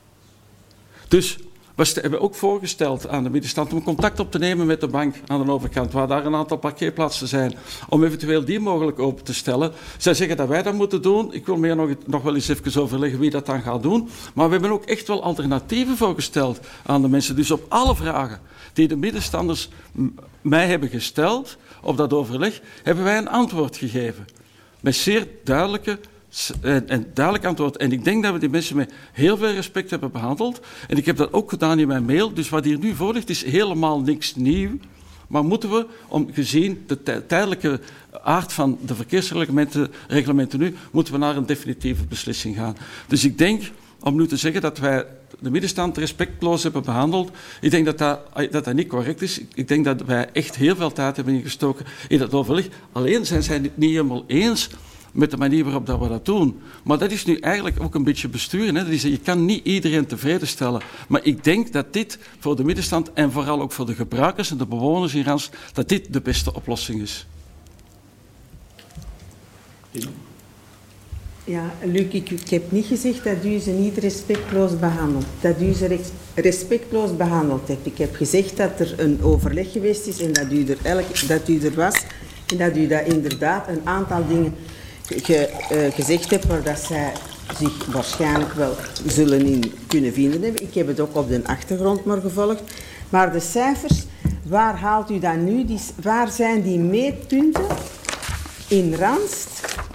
Dus we hebben ook voorgesteld aan de middenstand om contact op te nemen met de bank aan de overkant, waar daar een aantal parkeerplaatsen zijn, om eventueel die mogelijk open te stellen. Zij zeggen dat wij dat moeten doen. Ik wil meer nog, nog wel eens even overleggen wie dat dan gaat doen. Maar we hebben ook echt wel alternatieven voorgesteld aan de mensen. Dus op alle vragen die de middenstanders mij hebben gesteld op dat overleg, hebben wij een antwoord gegeven. Met zeer duidelijke En, en duidelijk antwoord. En ik denk dat we die mensen met heel veel respect hebben behandeld. En ik heb dat ook gedaan in mijn mail. Dus wat hier nu voor ligt is helemaal niks nieuw. Maar moeten we, om gezien de tijdelijke aard van de verkeersreglementen reglementen nu, moeten we naar een definitieve beslissing gaan. Dus ik denk, om nu te zeggen dat wij de middenstand respectloos hebben behandeld, ik denk dat dat, dat dat niet correct is. Ik denk dat wij echt heel veel tijd hebben ingestoken in dat overleg. Alleen zijn zij het niet helemaal eens met de manier waarop dat we dat doen. Maar dat is nu eigenlijk ook een beetje besturen. Hè? Dat is, je kan niet iedereen tevreden stellen. Maar ik denk dat dit voor de middenstand en vooral ook voor de gebruikers en de bewoners in Ranst, dat dit de beste oplossing is. Ja, Luc, ik, ik heb niet gezegd dat u ze niet respectloos behandelt. Dat u ze respectloos behandeld hebt. Ik heb gezegd dat er een overleg geweest is en dat u er, elk, dat u er was. En dat u dat inderdaad een aantal dingen ge, uh, gezegd hebt waar dat zij zich waarschijnlijk wel zullen in kunnen vinden hebben. Ik heb het ook op de achtergrond maar gevolgd. Maar de cijfers, waar haalt u dat nu? Die, waar zijn die meetpunten in Ranst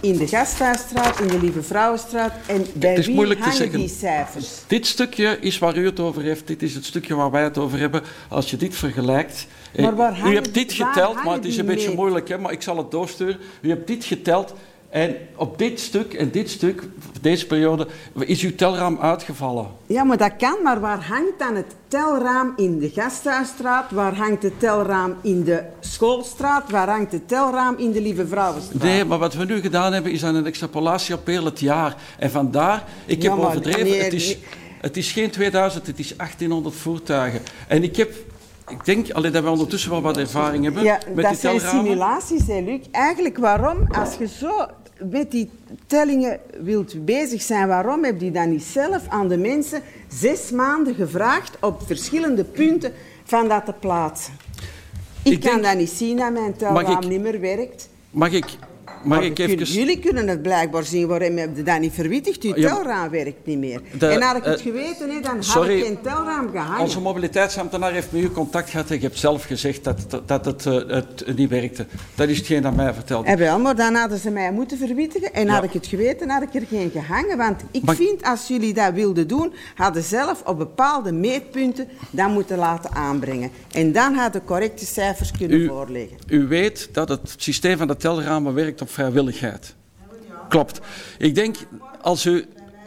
in de Gasthuisstraat, in de Lieve Vrouwenstraat. En bij is wie moeilijk te hangen zeggen. die cijfers? Dit stukje is waar u het over heeft. Dit is het stukje waar wij het over hebben. Als je dit vergelijkt... Maar waar u hangen hebt dit die- waar geteld, maar hangen het is die een beetje mee? moeilijk, hè, maar ik zal het doorsturen. U hebt dit geteld en op dit stuk en dit stuk, deze periode, is uw telraam uitgevallen. Ja, maar dat kan, maar waar hangt dan het telraam in de Gasthuisstraat? Waar hangt het telraam in de Schoolstraat? Waar hangt het telraam in de Lieve Vrouwenstraat? Nee, maar wat we nu gedaan hebben, is dan een extrapolatie op heel het jaar. En vandaar, ik heb Ja, maar overdreven, nee, het, is, nee. het is geen tweeduizend, het is achttienhonderd voertuigen. En ik heb, ik denk alleen dat we ondertussen wel wat ervaring hebben Ja, met dat die zijn telramen. simulaties, hè, Luc. Eigenlijk waarom, als je zo met die tellingen wilt bezig zijn, waarom heb je dan niet zelf aan de mensen zes maanden gevraagd op verschillende punten van dat te plaatsen? Ik, Ik kan denk- dat niet zien dat mijn Mag telraam ik- niet meer werkt. Mag ik, mag Maar ik kun- even... Jullie kunnen het blijkbaar zien, waarom heb je dat niet verwittigd? Uw Ja, telraam werkt niet meer. de- en had ik het eh, geweten, hè, dan had sorry, ik geen telraam gehangen. Onze mobiliteitsambtenaar heeft met u contact gehad en je hebt zelf gezegd dat, dat, dat het, eh, het niet werkte. Dat is hetgeen dat mij vertelde. Eh wel, maar dan hadden ze mij moeten verwittigen. En Ja. had ik het geweten, had ik er geen gehangen. Want ik Maar- vind, als jullie dat wilden doen, hadden zelf op bepaalde meetpunten dat moeten laten aanbrengen. En dan hadden correcte cijfers kunnen U- voorleggen. U weet dat het systeem van de telramen werkt op vrijwilligheid. Klopt. Ik denk, als u...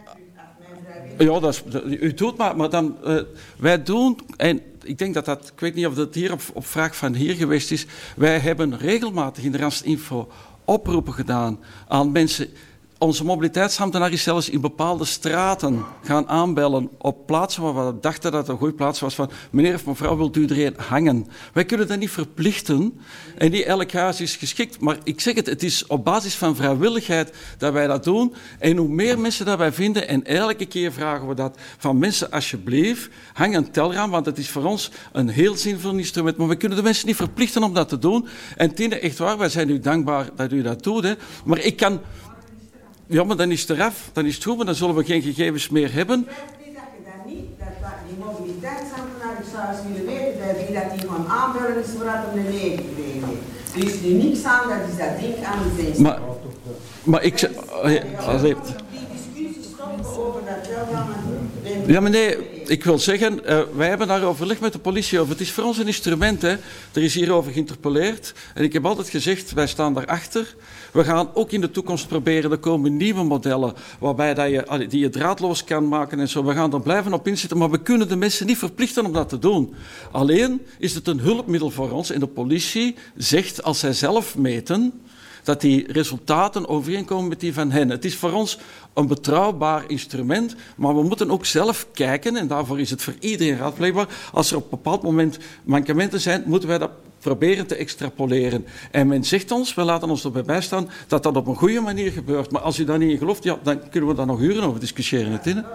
Ja, dat is, dat- u doet maar, maar dan... eh, wij doen, en ik denk dat dat... Ik weet niet of dat hier op, op vraag van hier geweest is. Wij hebben regelmatig in de Randstad-info oproepen gedaan aan mensen... Onze mobiliteitsambtenaar is zelfs in bepaalde straten gaan aanbellen op plaatsen waar we dachten dat het een goede plaats was van meneer of mevrouw, wilt u iedereen hangen? Wij kunnen dat niet verplichten en niet elk huis is geschikt. Maar ik zeg het, het is op basis van vrijwilligheid dat wij dat doen. En hoe meer mensen dat wij vinden, en elke keer vragen we dat van mensen, alsjeblieft, hang een telraam, want het is voor ons een heel zinvol instrument. Maar we kunnen de mensen niet verplichten om dat te doen. En Tine, echt waar, wij zijn u dankbaar dat u dat doet. Hè. Maar ik kan... Ja, maar dan is het eraf, dan is het goed, maar dan zullen we geen gegevens meer hebben. Ik weet dat je dat niet, dat, dat die mobiliteitsambtenaar, ik zou eens willen weten bij wie dat die gewoon aanbellen is voor dat hem een nee gekregen heeft. Er is nu niks aan, dat is dat ding aan de venster. Maar, maar ik zeg... Allee, allee. Die discussie stoppen over dat telraam. Ja, maar nee, ik wil zeggen, uh, wij hebben daar overleg met de politie over. Het is voor ons een instrument, hè. Er is hierover geïnterpelleerd. En ik heb altijd gezegd, wij staan daarachter. We gaan ook in de toekomst proberen, er komen nieuwe modellen waarbij dat je, allee, die je draadloos kan maken en zo. We gaan er blijven op inzetten, maar we kunnen de mensen niet verplichten om dat te doen. Alleen is het een hulpmiddel voor ons en de politie zegt, als zij zelf meten, dat die resultaten overeenkomen met die van hen. Het is voor ons een betrouwbaar instrument, maar we moeten ook zelf kijken, en daarvoor is het voor iedereen raadpleegbaar. Als er op een bepaald moment mankementen zijn, moeten wij dat proberen te extrapoleren. En men zegt ons, we laten ons erbij bijstaan, dat dat op een goede manier gebeurt. Maar als u daar niet in gelooft, ja, dan kunnen we daar nog uren over discussiëren. Het in, hè?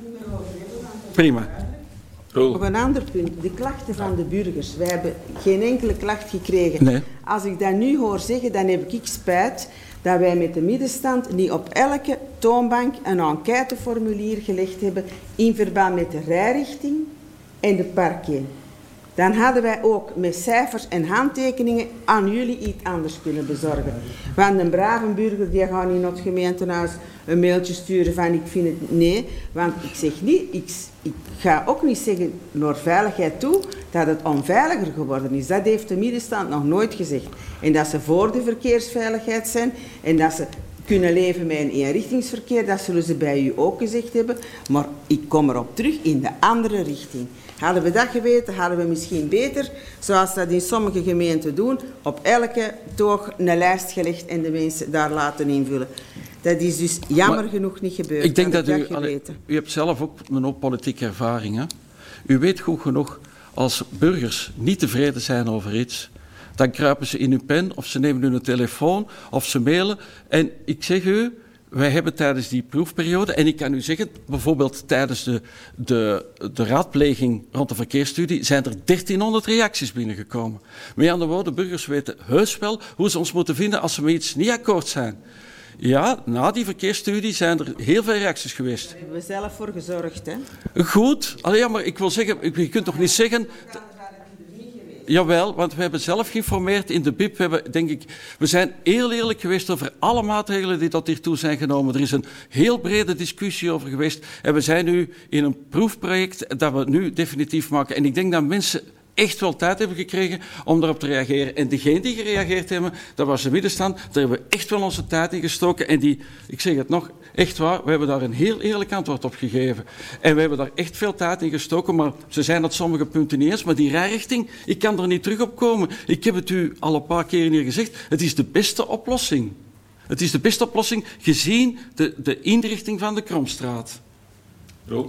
Prima. Nog een ander punt, de klachten van de burgers. Wij hebben geen enkele klacht gekregen. Nee. Als ik dat nu hoor zeggen, dan heb ik spijt dat wij met de middenstand niet op elke toonbank een enquêteformulier gelegd hebben in verband met de rijrichting en de parkering. Dan hadden wij ook met cijfers en handtekeningen aan jullie iets anders kunnen bezorgen. Want een brave burger die gaat niet naar het gemeentehuis een mailtje sturen van ik vind het nee. Want ik zeg niet, ik, ik ga ook niet zeggen naar veiligheid toe dat het onveiliger geworden is. Dat heeft de middenstand nog nooit gezegd. En dat ze voor de verkeersveiligheid zijn en dat ze kunnen leven met een eenrichtingsverkeer, dat zullen ze bij u ook gezegd hebben. Maar ik kom erop terug in de andere richting. Hadden we dat geweten, hadden we misschien beter, zoals dat in sommige gemeenten doen, op elke toog een lijst gelegd en de mensen daar laten invullen. Dat is dus jammer Maar genoeg niet gebeurd. Ik denk dat, Had u, dat allee, geweten. u hebt zelf ook een hoop politieke ervaring. Hè? U weet goed genoeg, als burgers niet tevreden zijn over iets, dan kruipen ze in hun pen of ze nemen hun telefoon of ze mailen. En ik zeg u, wij hebben tijdens die proefperiode, en ik kan u zeggen, bijvoorbeeld tijdens de, de, de raadpleging rond de verkeersstudie, zijn er dertienhonderd reacties binnengekomen. Met andere woorden, burgers weten heus wel hoe ze ons moeten vinden als ze met iets niet akkoord zijn. Ja, na die verkeersstudie zijn er heel veel reacties geweest. Daar hebben we zelf voor gezorgd, hè? Goed, allee, ja, maar ik wil zeggen, je kunt toch niet zeggen... jawel, want we hebben zelf geïnformeerd in de B I P. We, hebben, denk ik, we zijn heel eerlijk geweest over alle maatregelen die tot hiertoe zijn genomen. Er is een heel brede discussie over geweest. En we zijn nu in een proefproject dat we nu definitief maken. En ik denk dat mensen echt wel tijd hebben gekregen om daarop te reageren. En degenen die gereageerd hebben, dat was de middenstand, daar hebben we echt wel onze tijd in gestoken. En die, ik zeg het nog, echt waar, we hebben daar een heel eerlijk antwoord op gegeven. En we hebben daar echt veel tijd in gestoken, maar ze zijn op sommige punten niet eens. Maar die rijrichting, ik kan er niet terug op komen. Ik heb het u al een paar keer hier gezegd, het is de beste oplossing. Het is de beste oplossing gezien de, de inrichting van de Kromstraat. Roel?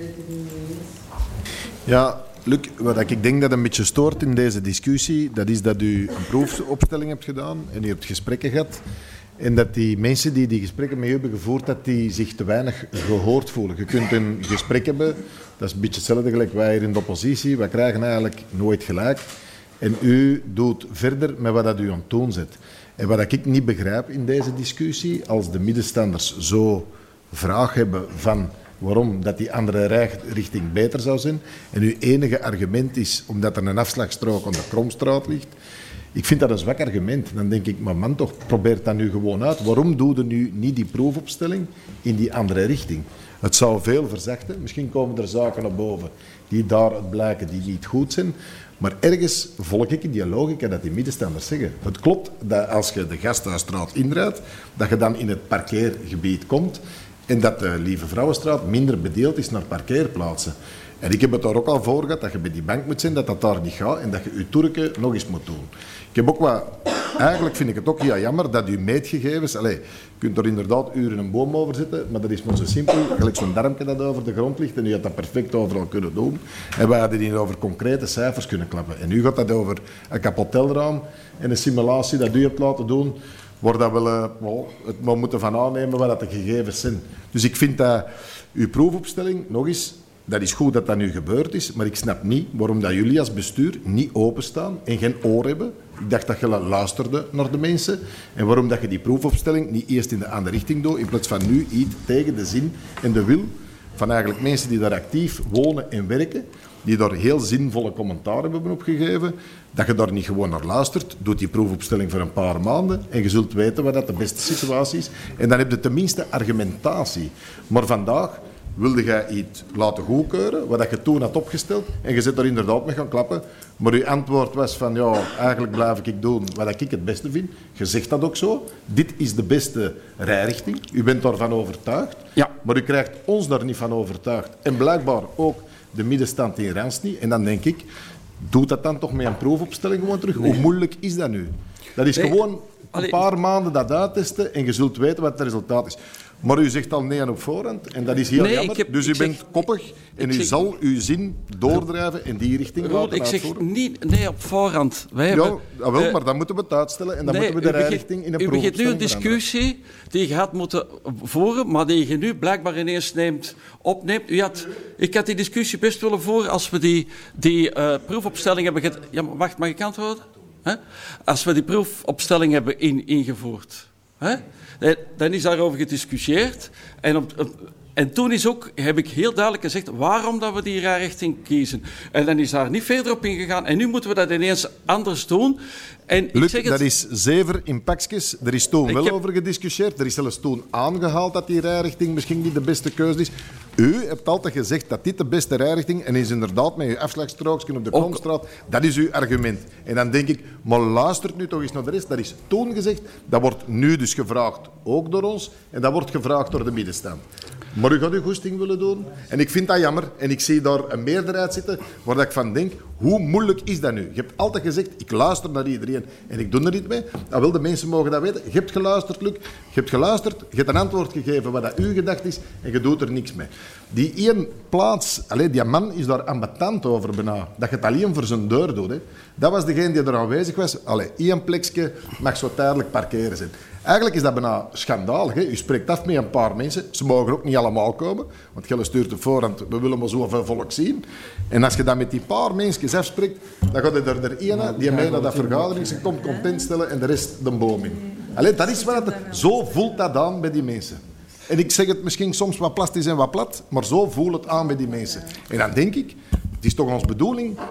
Ja, Luc, wat ik denk dat een beetje stoort in deze discussie, dat is dat u een proefopstelling hebt gedaan en u hebt gesprekken gehad. En dat die mensen die die gesprekken met u hebben gevoerd, dat die zich te weinig gehoord voelen. Je kunt een gesprek hebben, dat is een beetje hetzelfde gelijk wij hier in de oppositie. Wij krijgen eigenlijk nooit gelijk. En u doet verder met wat dat u aan het doen zet. En wat ik niet begrijp in deze discussie, als de middenstanders zo vraag hebben van waarom dat die andere richting beter zou zijn, en uw enige argument is omdat er een afslagstrook aan de Kromstraat ligt, ik vind dat een zwak argument. Dan denk ik, maar man toch, probeer dat nu gewoon uit. Waarom doe je nu niet die proefopstelling in die andere richting? Het zou veel verzachten. Misschien komen er zaken naar boven die daaruit blijken die niet goed zijn. Maar ergens volg ik in die logica dat die middenstanders zeggen. Het klopt dat als je de Gasthuisstraat inrijdt, dat je dan in het parkeergebied komt en dat de Lieve Vrouwenstraat minder bedeeld is naar parkeerplaatsen. En ik heb het daar ook al voor gehad, dat je bij die bank moet zijn, dat dat daar niet gaat en dat je je toerken nog eens moet doen. Ik heb ook wat... Eigenlijk vind ik het ook heel jammer dat uw meetgegevens... Allez, je kunt er inderdaad uren een boom over zetten, maar dat is maar zo simpel. Gelijk zo'n darmpje dat over de grond ligt en u had dat perfect overal kunnen doen. En wij hadden hier over concrete cijfers kunnen klappen. En nu gaat dat over een kapottelraam en een simulatie dat u hebt laten doen, waar dat wel, uh, well, het maar moeten van aannemen wat dat de gegevens zijn. Dus ik vind dat uw proefopstelling, nog eens... Dat is goed dat dat nu gebeurd is, maar ik snap niet waarom dat jullie als bestuur niet openstaan en geen oor hebben. Ik dacht dat je luisterde naar de mensen. En waarom dat je die proefopstelling niet eerst in de andere richting doet, in plaats van nu iets tegen de zin en de wil van eigenlijk mensen die daar actief wonen en werken, die daar heel zinvolle commentaar hebben opgegeven, dat je daar niet gewoon naar luistert, doet die proefopstelling voor een paar maanden en je zult weten wat dat de beste situatie is. En dan heb je tenminste argumentatie. Maar vandaag wilde jij iets laten goedkeuren, wat je toen had opgesteld, en je zit er inderdaad mee gaan klappen. Maar uw antwoord was van, ja, eigenlijk blijf ik doen wat ik het beste vind. Je zegt dat ook zo. Dit is de beste rijrichting. U bent daarvan overtuigd. Ja. Maar u krijgt ons daar niet van overtuigd. En blijkbaar ook de middenstand in Rans niet. En dan denk ik, doe dat dan toch met een proefopstelling gewoon terug. Nee. Hoe moeilijk is dat nu? Dat is nee. gewoon een paar maanden dat uittesten en je zult weten wat het resultaat is. Maar u zegt al nee aan op voorhand en dat is heel nee, jammer. Heb, dus u bent zeg, koppig en u zeg, zal uw zin doordrijven in die richting Roel, laten ik uitvoeren. zeg niet nee op voorhand. Wij ja, hebben, jawel, uh, maar dan moeten we het uitstellen en dan nee, moeten we de begint, rijrichting in een u proefopstelling begint nu een discussie die je had moeten voeren, maar die je nu blijkbaar ineens neemt, opneemt. U had, ik had die discussie best willen voeren als we die, die uh, proefopstelling hebben... Get, ja, maar wacht, mag ik antwoorden? Huh? Als we die proefopstelling hebben in, ingevoerd... Huh? Dan is daarover gediscussieerd. En, op, op, en toen is ook, heb ik heel duidelijk gezegd waarom dat we die rijrichting kiezen. En dan is daar niet verder op ingegaan. En nu moeten we dat ineens anders doen. En Luc, ik zeg het, dat is zever in pakjes. Er is toen wel heb, over gediscussieerd. Er is zelfs toen aangehaald dat die rijrichting misschien niet de beste keuze is. U hebt altijd gezegd dat dit de beste rijrichting en is inderdaad met uw afslagstrookje op de Kromstraat. Dat is uw argument. En dan denk ik, maar luistert nu toch eens naar de rest. Dat is toen gezegd. Dat wordt nu dus gevraagd, ook door ons. En dat wordt gevraagd door de middenstand. Maar u gaat uw goesting willen doen. En ik vind dat jammer. En ik zie daar een meerderheid zitten waar ik van denk, hoe moeilijk is dat nu? Je hebt altijd gezegd, ik luister naar iedereen en ik doe er niet mee. Dan wil de mensen mogen dat weten. Je hebt geluisterd, Luc. Je hebt geluisterd, je hebt een antwoord gegeven wat dat uw gedacht is en je doet er niks mee. Die één plaats, allez, die man is daar ambetant over bijna. Dat je het alleen voor zijn deur doet. Hè. Dat was degene die er aanwezig was. Allee, één plekje mag zo tijdelijk parkeren zijn. Eigenlijk is dat bijna schandalig. Hè. U spreekt af met een paar mensen. Ze mogen ook niet allemaal komen. Want je stuurt op voorhand, we willen maar zoveel volk zien. En als je dan met die paar mensen afspreekt, dan gaat er er ene die mee naar dat vergadering komt, content stellen en de rest de boom in. Allee, dat is wat het, zo voelt dat aan bij die mensen. En ik zeg het misschien soms wat plastisch en wat plat, maar zo voelt het aan bij die mensen. En dan denk ik, het is toch onze bedoeling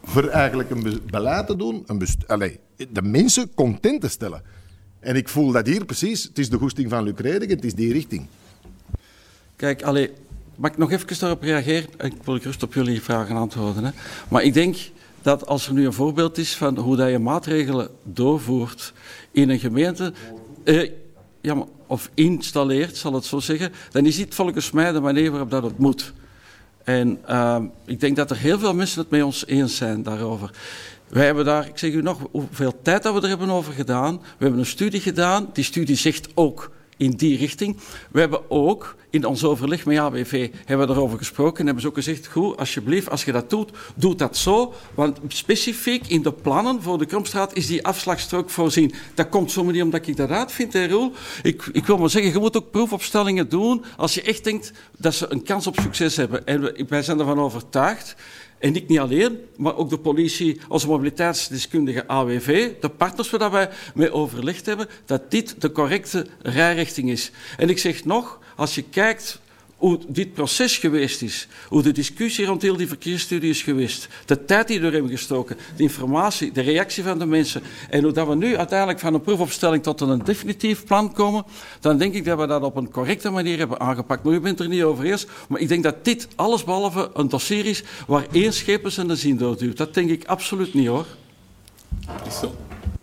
voor eigenlijk een be- beleid te doen, een best- Allee, de mensen content te stellen. En ik voel dat hier precies, het is de goesting van Luc Reding, het is die richting. Kijk, allee, mag ik nog even daarop reageren? Ik wil gerust op jullie vragen antwoorden. Hè? Maar ik denk dat als er nu een voorbeeld is van hoe dat je maatregelen doorvoert in een gemeente, eh, ja, maar, of installeert, zal het zo zeggen, dan is dit volgens mij de manier waarop dat het moet. En uh, ik denk dat er heel veel mensen het met ons eens zijn daarover. Wij hebben daar, ik zeg u nog, hoeveel tijd dat we er hebben over gedaan. We hebben een studie gedaan. Die studie zegt ook in die richting. We hebben ook in ons overleg met A W V hebben we daarover gesproken en hebben ze ook gezegd, goed, alsjeblieft, als je dat doet, doe dat zo. Want specifiek in de plannen voor de Kromstraat is die afslagstrook voorzien. Dat komt zomaar niet omdat ik dat uitvind, hè, Roel. Ik, ik wil maar zeggen, je moet ook proefopstellingen doen als je echt denkt dat ze een kans op succes hebben. En we, wij zijn ervan overtuigd. En ik niet alleen, maar ook de politie, onze mobiliteitsdeskundige A W V, de partners waar wij mee overlegd hebben, dat dit de correcte rijrichting is. En ik zeg nog, als je kijkt hoe dit proces geweest is, hoe de discussie rond heel die verkeersstudie is geweest, de tijd die we er hebben gestoken, de informatie, de reactie van de mensen en hoe dat we nu uiteindelijk van een proefopstelling tot een definitief plan komen, dan denk ik dat we dat op een correcte manier hebben aangepakt. Maar u bent er niet over eens, maar ik denk dat dit allesbehalve een dossier is waar één schepen zijn de zin doorduwt. Dat denk ik absoluut niet, hoor. Is zo.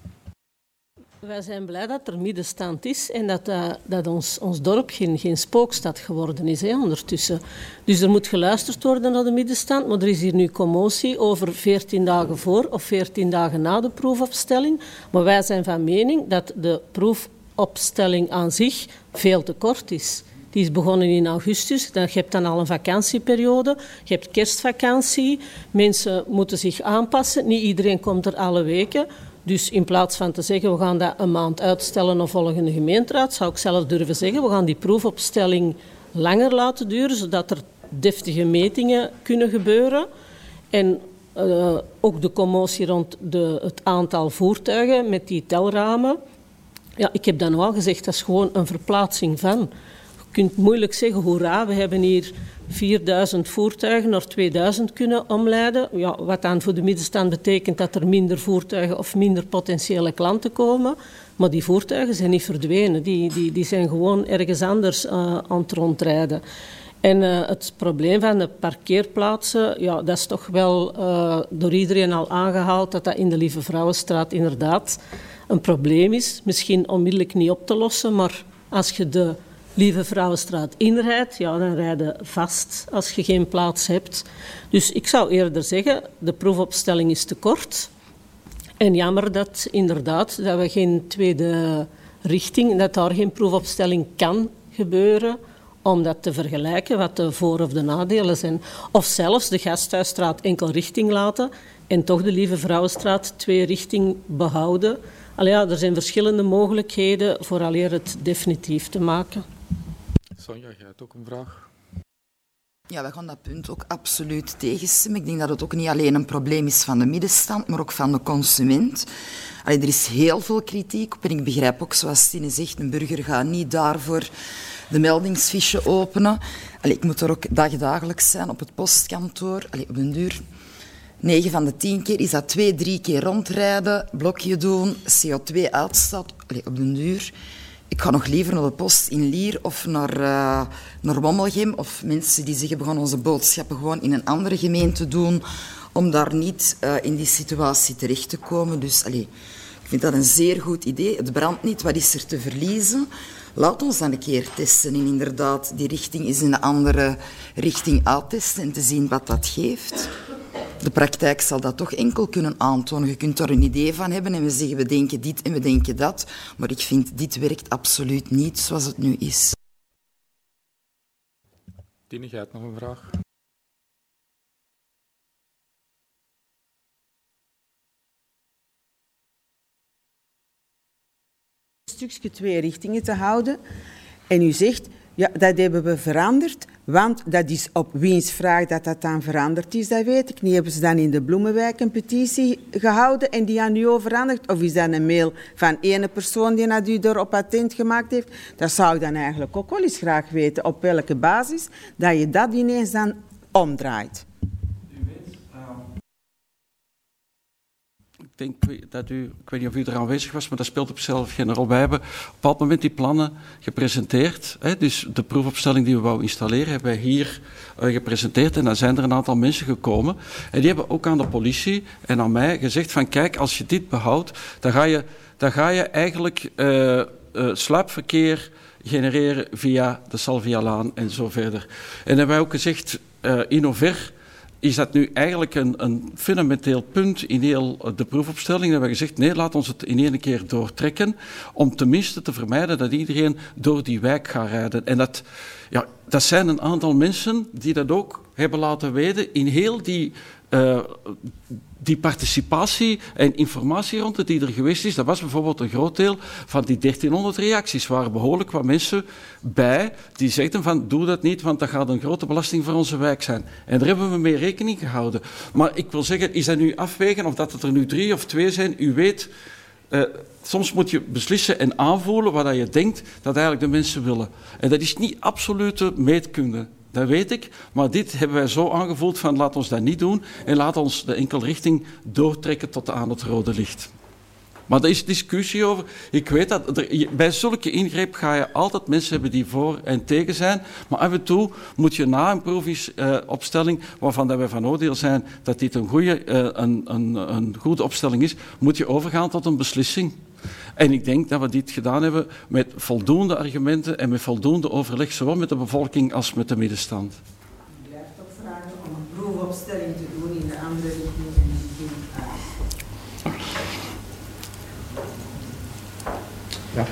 Wij zijn blij dat er middenstand is en dat, uh, dat ons, ons dorp geen, geen spookstad geworden is, hè, ondertussen. Dus er moet geluisterd worden naar de middenstand, maar er is hier nu commotie over veertien dagen voor of veertien dagen na de proefopstelling. Maar wij zijn van mening dat de proefopstelling aan zich veel te kort is. Die is begonnen in augustus, je hebt dan al een vakantieperiode, je hebt kerstvakantie, mensen moeten zich aanpassen, niet iedereen komt er alle weken. Dus in plaats van te zeggen, we gaan dat een maand uitstellen of volgende gemeenteraad, zou ik zelf durven zeggen, we gaan die proefopstelling langer laten duren, zodat er deftige metingen kunnen gebeuren. En uh, ook de commotie rond de, het aantal voertuigen met die telramen. Ja, ik heb dan al gezegd, dat is gewoon een verplaatsing van. Je kunt moeilijk zeggen, hoera, we hebben hier vierduizend voertuigen naar tweeduizend kunnen omleiden. Ja, wat dan voor de middenstand betekent dat er minder voertuigen of minder potentiële klanten komen. Maar die voertuigen zijn niet verdwenen. Die, die, die zijn gewoon ergens anders uh, aan het rondrijden. En uh, het probleem van de parkeerplaatsen, ja, dat is toch wel uh, door iedereen al aangehaald dat dat in de Lieve Vrouwenstraat inderdaad een probleem is. Misschien onmiddellijk niet op te lossen, maar als je de Lieve Vrouwenstraat inrijdt, ja, dan rijden vast als je geen plaats hebt. Dus ik zou eerder zeggen, de proefopstelling is te kort. En jammer dat inderdaad dat we geen tweede richting, dat daar geen proefopstelling kan gebeuren, om dat te vergelijken wat de voor- of de nadelen zijn. Of zelfs de Gasthuisstraat enkel richting laten en toch de Lieve Vrouwenstraat twee richting behouden. Allee, ja, er zijn verschillende mogelijkheden vooraleer het definitief te maken. Sonja, jij hebt ook een vraag? Ja, wij gaan dat punt ook absoluut tegenstemmen. Ik denk dat het ook niet alleen een probleem is van de middenstand, maar ook van de consument. Allee, er is heel veel kritiek op en ik begrijp ook, zoals Tine zegt, een burger gaat niet daarvoor de meldingsfiche openen. Allee, ik moet er ook dagdagelijks zijn op het postkantoor. Allee, op een duur, negen van de tien keer is dat twee, drie keer rondrijden, blokje doen, C O twee uitstoot. Allee, op den duur. Ik ga nog liever naar de post in Lier of naar, uh, naar Wommelgem. Of mensen die zeggen, we gaan onze boodschappen gewoon in een andere gemeente doen, om daar niet uh, in die situatie terecht te komen. Dus allee, ik vind dat een zeer goed idee. Het brandt niet, wat is er te verliezen? Laat ons dan een keer testen en inderdaad die richting is in een andere richting uittesten en te zien wat dat geeft. De praktijk zal dat toch enkel kunnen aantonen. Je kunt daar een idee van hebben en we zeggen we denken dit en we denken dat. Maar ik vind dit werkt absoluut niet zoals het nu is. Tine, jij hebt nog een vraag? Een stukje twee richtingen te houden. En u zegt, ja, dat hebben we veranderd, want dat is op wiens vraag dat dat dan veranderd is, dat weet ik niet. Hebben ze dan in de Bloemenwijk een petitie gehouden en die aan u al veranderd? Of is dat een mail van ene persoon die dat u erop attent gemaakt heeft? Dat zou ik dan eigenlijk ook wel eens graag weten, op welke basis dat je dat ineens dan omdraait. denk dat u, ik weet niet of u er aanwezig was, maar dat speelt op zichzelf geen rol. Wij hebben op een bepaald moment die plannen gepresenteerd. Hè, dus de proefopstelling die we wou installeren, hebben wij hier uh, gepresenteerd. En dan zijn er een aantal mensen gekomen. En die hebben ook aan de politie en aan mij gezegd van kijk, als je dit behoudt, dan ga je, dan ga je eigenlijk uh, uh, sluipverkeer genereren via de Salvialaan en zo verder. En hebben wij ook gezegd, uh, in hoever is dat nu eigenlijk een, een fundamenteel punt in heel de proefopstelling. Dan hebben we gezegd, nee, laat ons het in één keer doortrekken, om tenminste te vermijden dat iedereen door die wijk gaat rijden. En dat, ja, dat zijn een aantal mensen die dat ook hebben laten weten in heel die... Uh, die participatie en informatie rond het die er geweest is, dat was bijvoorbeeld een groot deel van die dertienhonderd reacties. Er waren behoorlijk wat mensen bij die zeiden van doe dat niet, want dat gaat een grote belasting voor onze wijk zijn. En daar hebben we mee rekening gehouden. Maar ik wil zeggen, is dat nu afwegen of dat het er nu drie of twee zijn? U weet, uh, soms moet je beslissen en aanvoelen wat je denkt dat eigenlijk de mensen willen. En dat is niet absolute meetkunde. Dat weet ik, maar dit hebben wij zo aangevoeld van laat ons dat niet doen en laat ons de enkele richting doortrekken tot aan het rode licht. Maar er is discussie over. Ik weet dat er, bij zulke ingreep ga je altijd mensen hebben die voor en tegen zijn, maar af en toe moet je na een proefopstelling, uh, waarvan dat wij van oordeel zijn dat dit een goede, uh, een, een, een goede opstelling is, moet je overgaan tot een beslissing. En ik denk dat we dit gedaan hebben met voldoende argumenten en met voldoende overleg, zowel met de bevolking als met de middenstand. Ik blijf toch vragen om een proefopstelling te doen in de andere richting en die doen Ja.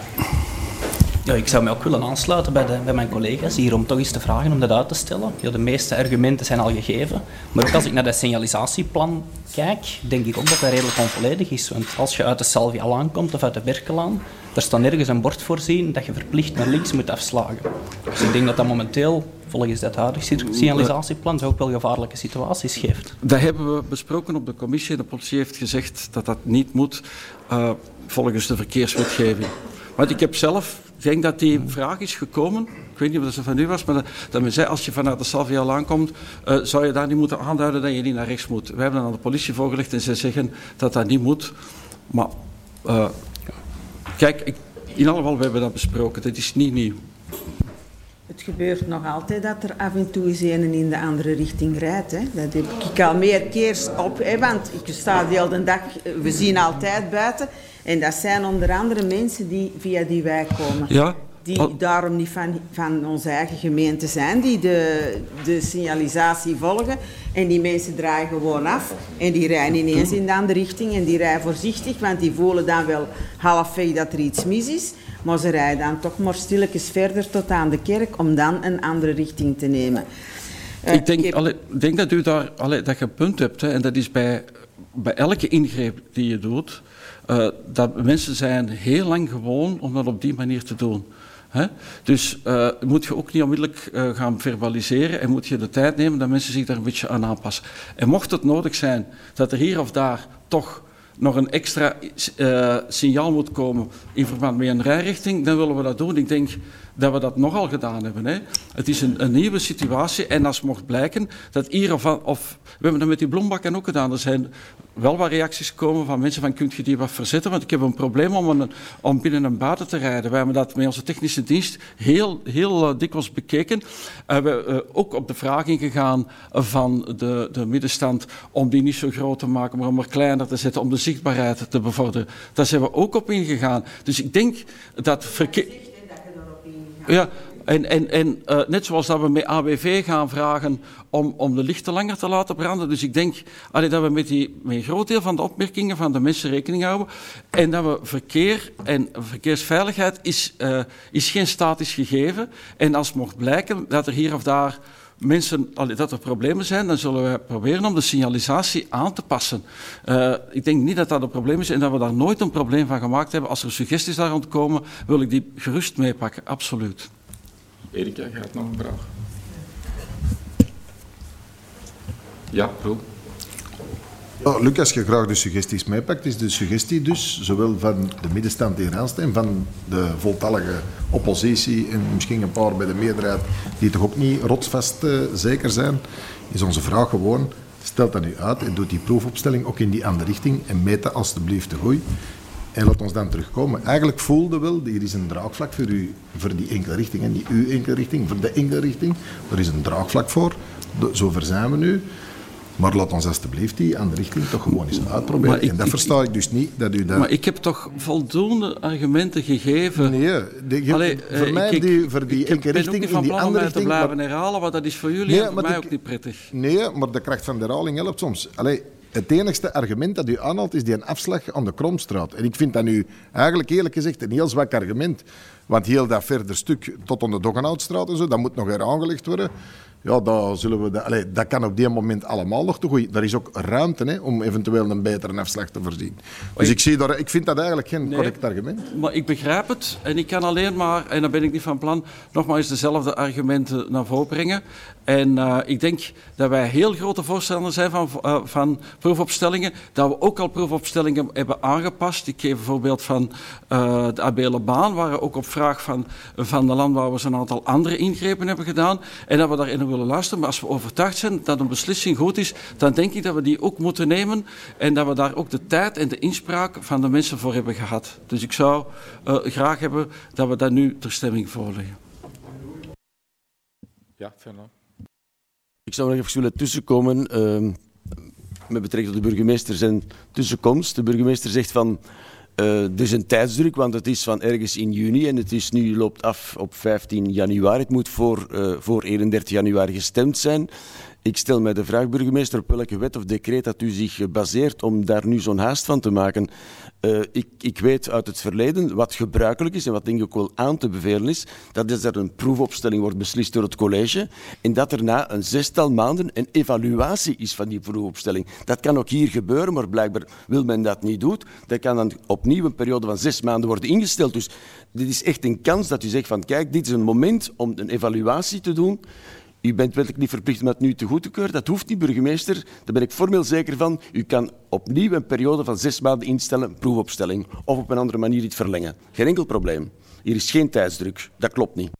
Ja, ik zou mij ook willen aansluiten bij, de, bij mijn collega's hier om toch eens te vragen om dat uit te stellen. Ja, de meeste argumenten zijn al gegeven. Maar ook als ik naar dat signalisatieplan kijk, denk ik ook dat dat redelijk onvolledig is. Want als je uit de Salvialaan komt of uit de Berkelaan, daar staat nergens een bord voorzien dat je verplicht naar links moet afslagen. Dus ik denk dat dat momenteel, volgens dat huidige signalisatieplan, ook wel gevaarlijke situaties geeft. Dat hebben we besproken op de commissie. De politie heeft gezegd dat dat niet moet uh, volgens de verkeerswetgeving. Want ik heb zelf, ik denk dat die vraag is gekomen, ik weet niet of dat van u was, maar dat, dat men zei, als je vanuit de Salvialaan komt, uh, zou je daar niet moeten aanduiden dat je niet naar rechts moet. Wij hebben dat aan de politie voorgelegd en zij zeggen dat dat niet moet. Maar, uh, kijk, ik, in alle geval, we hebben dat besproken, dat is niet nieuw. Het gebeurt nog altijd dat er af en toe eens een in de andere richting rijdt. Hè. Dat heb ik al meer keer op, hè, want ik sta de hele dag, we zien altijd buiten. En dat zijn onder andere mensen die via die wijk komen. Ja. Die oh. daarom niet van, van onze eigen gemeente zijn, die de, de signalisatie volgen. En die mensen draaien gewoon af. En die rijden ineens in de andere richting. En die rijden voorzichtig, want die voelen dan wel halfweg dat er iets mis is. Maar ze rijden dan toch maar stilletjes verder tot aan de kerk om dan een andere richting te nemen. Uh, ik denk, ik heb... allee, denk dat u daar allee, dat je een punt hebt. Hè, en dat is bij, bij elke ingreep die je doet. Uh, dat mensen zijn heel lang gewoon om dat op die manier te doen. He? Dus uh, moet je ook niet onmiddellijk uh, gaan verbaliseren en moet je de tijd nemen dat mensen zich daar een beetje aan aanpassen. En mocht het nodig zijn dat er hier of daar toch nog een extra uh, signaal moet komen in verband met een rijrichting, dan willen we dat doen. Ik denk dat we dat nogal gedaan hebben. Hè. Het is een, een nieuwe situatie en als mocht blijken dat hier of, of... We hebben dat met die bloembakken ook gedaan. Er zijn wel wat reacties gekomen van mensen van, kunt je die wat verzetten? Want ik heb een probleem om, een, om binnen een buiten te rijden. Wij hebben dat met onze technische dienst heel, heel uh, dikwijls bekeken. Uh, we hebben uh, ook op de vraag ingegaan van de, de middenstand om die niet zo groot te maken, maar om er kleiner te zetten, om de zichtbaarheid te bevorderen. Daar zijn we ook op ingegaan. Dus ik denk dat verkeer... Ja, en, en, en uh, net zoals dat we met A B V gaan vragen om, om de lichten langer te laten branden. Dus ik denk allee, dat we met, die, met een groot deel van de opmerkingen van de mensen rekening houden. En dat we verkeer en verkeersveiligheid is, uh, is geen statisch gegeven. En als mocht blijken dat er hier of daar mensen, allee, dat er problemen zijn, dan zullen we proberen om de signalisatie aan te passen. Uh, ik denk niet dat dat een probleem is en dat we daar nooit een probleem van gemaakt hebben. Als er suggesties daar rondkomen, wil ik die gerust meepakken, absoluut. Erika, je hebt nog een vraag. Ja, Roel. Oh, Luc, als je graag de suggesties meepakt, is de suggestie dus, zowel van de middenstand in Randstad, van de voltallige oppositie en misschien een paar bij de meerderheid, die toch ook niet rotsvast uh, zeker zijn, is onze vraag gewoon, Stel dat nu uit en doe die proefopstelling ook in die andere richting en meet dat alstublieft de gooi. En laat ons dan terugkomen. Eigenlijk voelde wel, hier is een draagvlak voor, u, voor die enkele richting en die uw enkele richting, voor de enkele richting. Er is een draagvlak voor. Zover zijn we nu. Maar laat ons alstublieft die andere richting toch gewoon eens uitproberen. Ik, en dat ik, versta ik dus niet. Dat u dat... Maar ik heb toch voldoende argumenten gegeven? Nee, de, je, Allee, voor uh, mij ik, die, voor die enkele richting in die andere richting... Ik ben ook niet van plan om mij te blijven maar... herhalen, want dat is voor jullie nee, en voor mij de, ook niet prettig. Nee, maar de kracht van de herhaling helpt soms. Allee, het enigste argument dat u aanhaalt is die een afslag aan de Kromstraat. En ik vind dat nu eigenlijk eerlijk gezegd een heel zwak argument. Want heel dat verder stuk tot aan de Doggenhoutstraat en zo, dat moet nog weer aangelegd worden. Ja, dat, zullen we de, allez, dat kan op dit moment allemaal nog te goed. Er is ook ruimte hè, om eventueel een betere afslag te voorzien. Dus ik, zie daar, ik vind dat eigenlijk geen nee, correct argument. Maar ik begrijp het en ik kan alleen maar, en dan ben ik niet van plan, nogmaals dezelfde argumenten naar voren brengen. En uh, ik denk dat wij heel grote voorstanders zijn van, uh, van proefopstellingen, dat we ook al proefopstellingen hebben aangepast. Ik geef een voorbeeld van uh, de Abelenbaan, waar we ook op vraag van, van de landbouwers een aantal andere ingrepen hebben gedaan. En dat we daarin willen luisteren. Maar als we overtuigd zijn dat een beslissing goed is, dan denk ik dat we die ook moeten nemen en dat we daar ook de tijd en de inspraak van de mensen voor hebben gehad. Dus ik zou uh, graag hebben dat we dat nu ter stemming voorleggen. Ja, Fernand. Ik zou nog even willen tussenkomen uh, met betrekking tot de burgemeester zijn tussenkomst. De burgemeester zegt van uh, er is een tijdsdruk, want het is van ergens in juni en het is nu loopt af op vijftien januari. Het moet voor, uh, voor eenendertig januari gestemd zijn. Ik stel mij de vraag, burgemeester, op welke wet of decreet dat u zich baseert om daar nu zo'n haast van te maken. Uh, ik, ik weet uit het verleden wat gebruikelijk is en wat denk ik ook wel aan te bevelen is, dat is dat er een proefopstelling wordt beslist door het college en dat er na een zestal maanden een evaluatie is van die proefopstelling. Dat kan ook hier gebeuren, maar blijkbaar wil men dat niet doen. Dat kan dan opnieuw een periode van zes maanden worden ingesteld. Dus dit is echt een kans dat u zegt van kijk, dit is een moment om een evaluatie te doen. U bent wettelijk niet verplicht om dat nu te goed te keuren. Dat hoeft niet, burgemeester. Daar ben ik formeel zeker van. U kan opnieuw een periode van zes maanden instellen, een proefopstelling. Of op een andere manier iets verlengen. Geen enkel probleem. Hier is geen tijdsdruk. Dat klopt niet.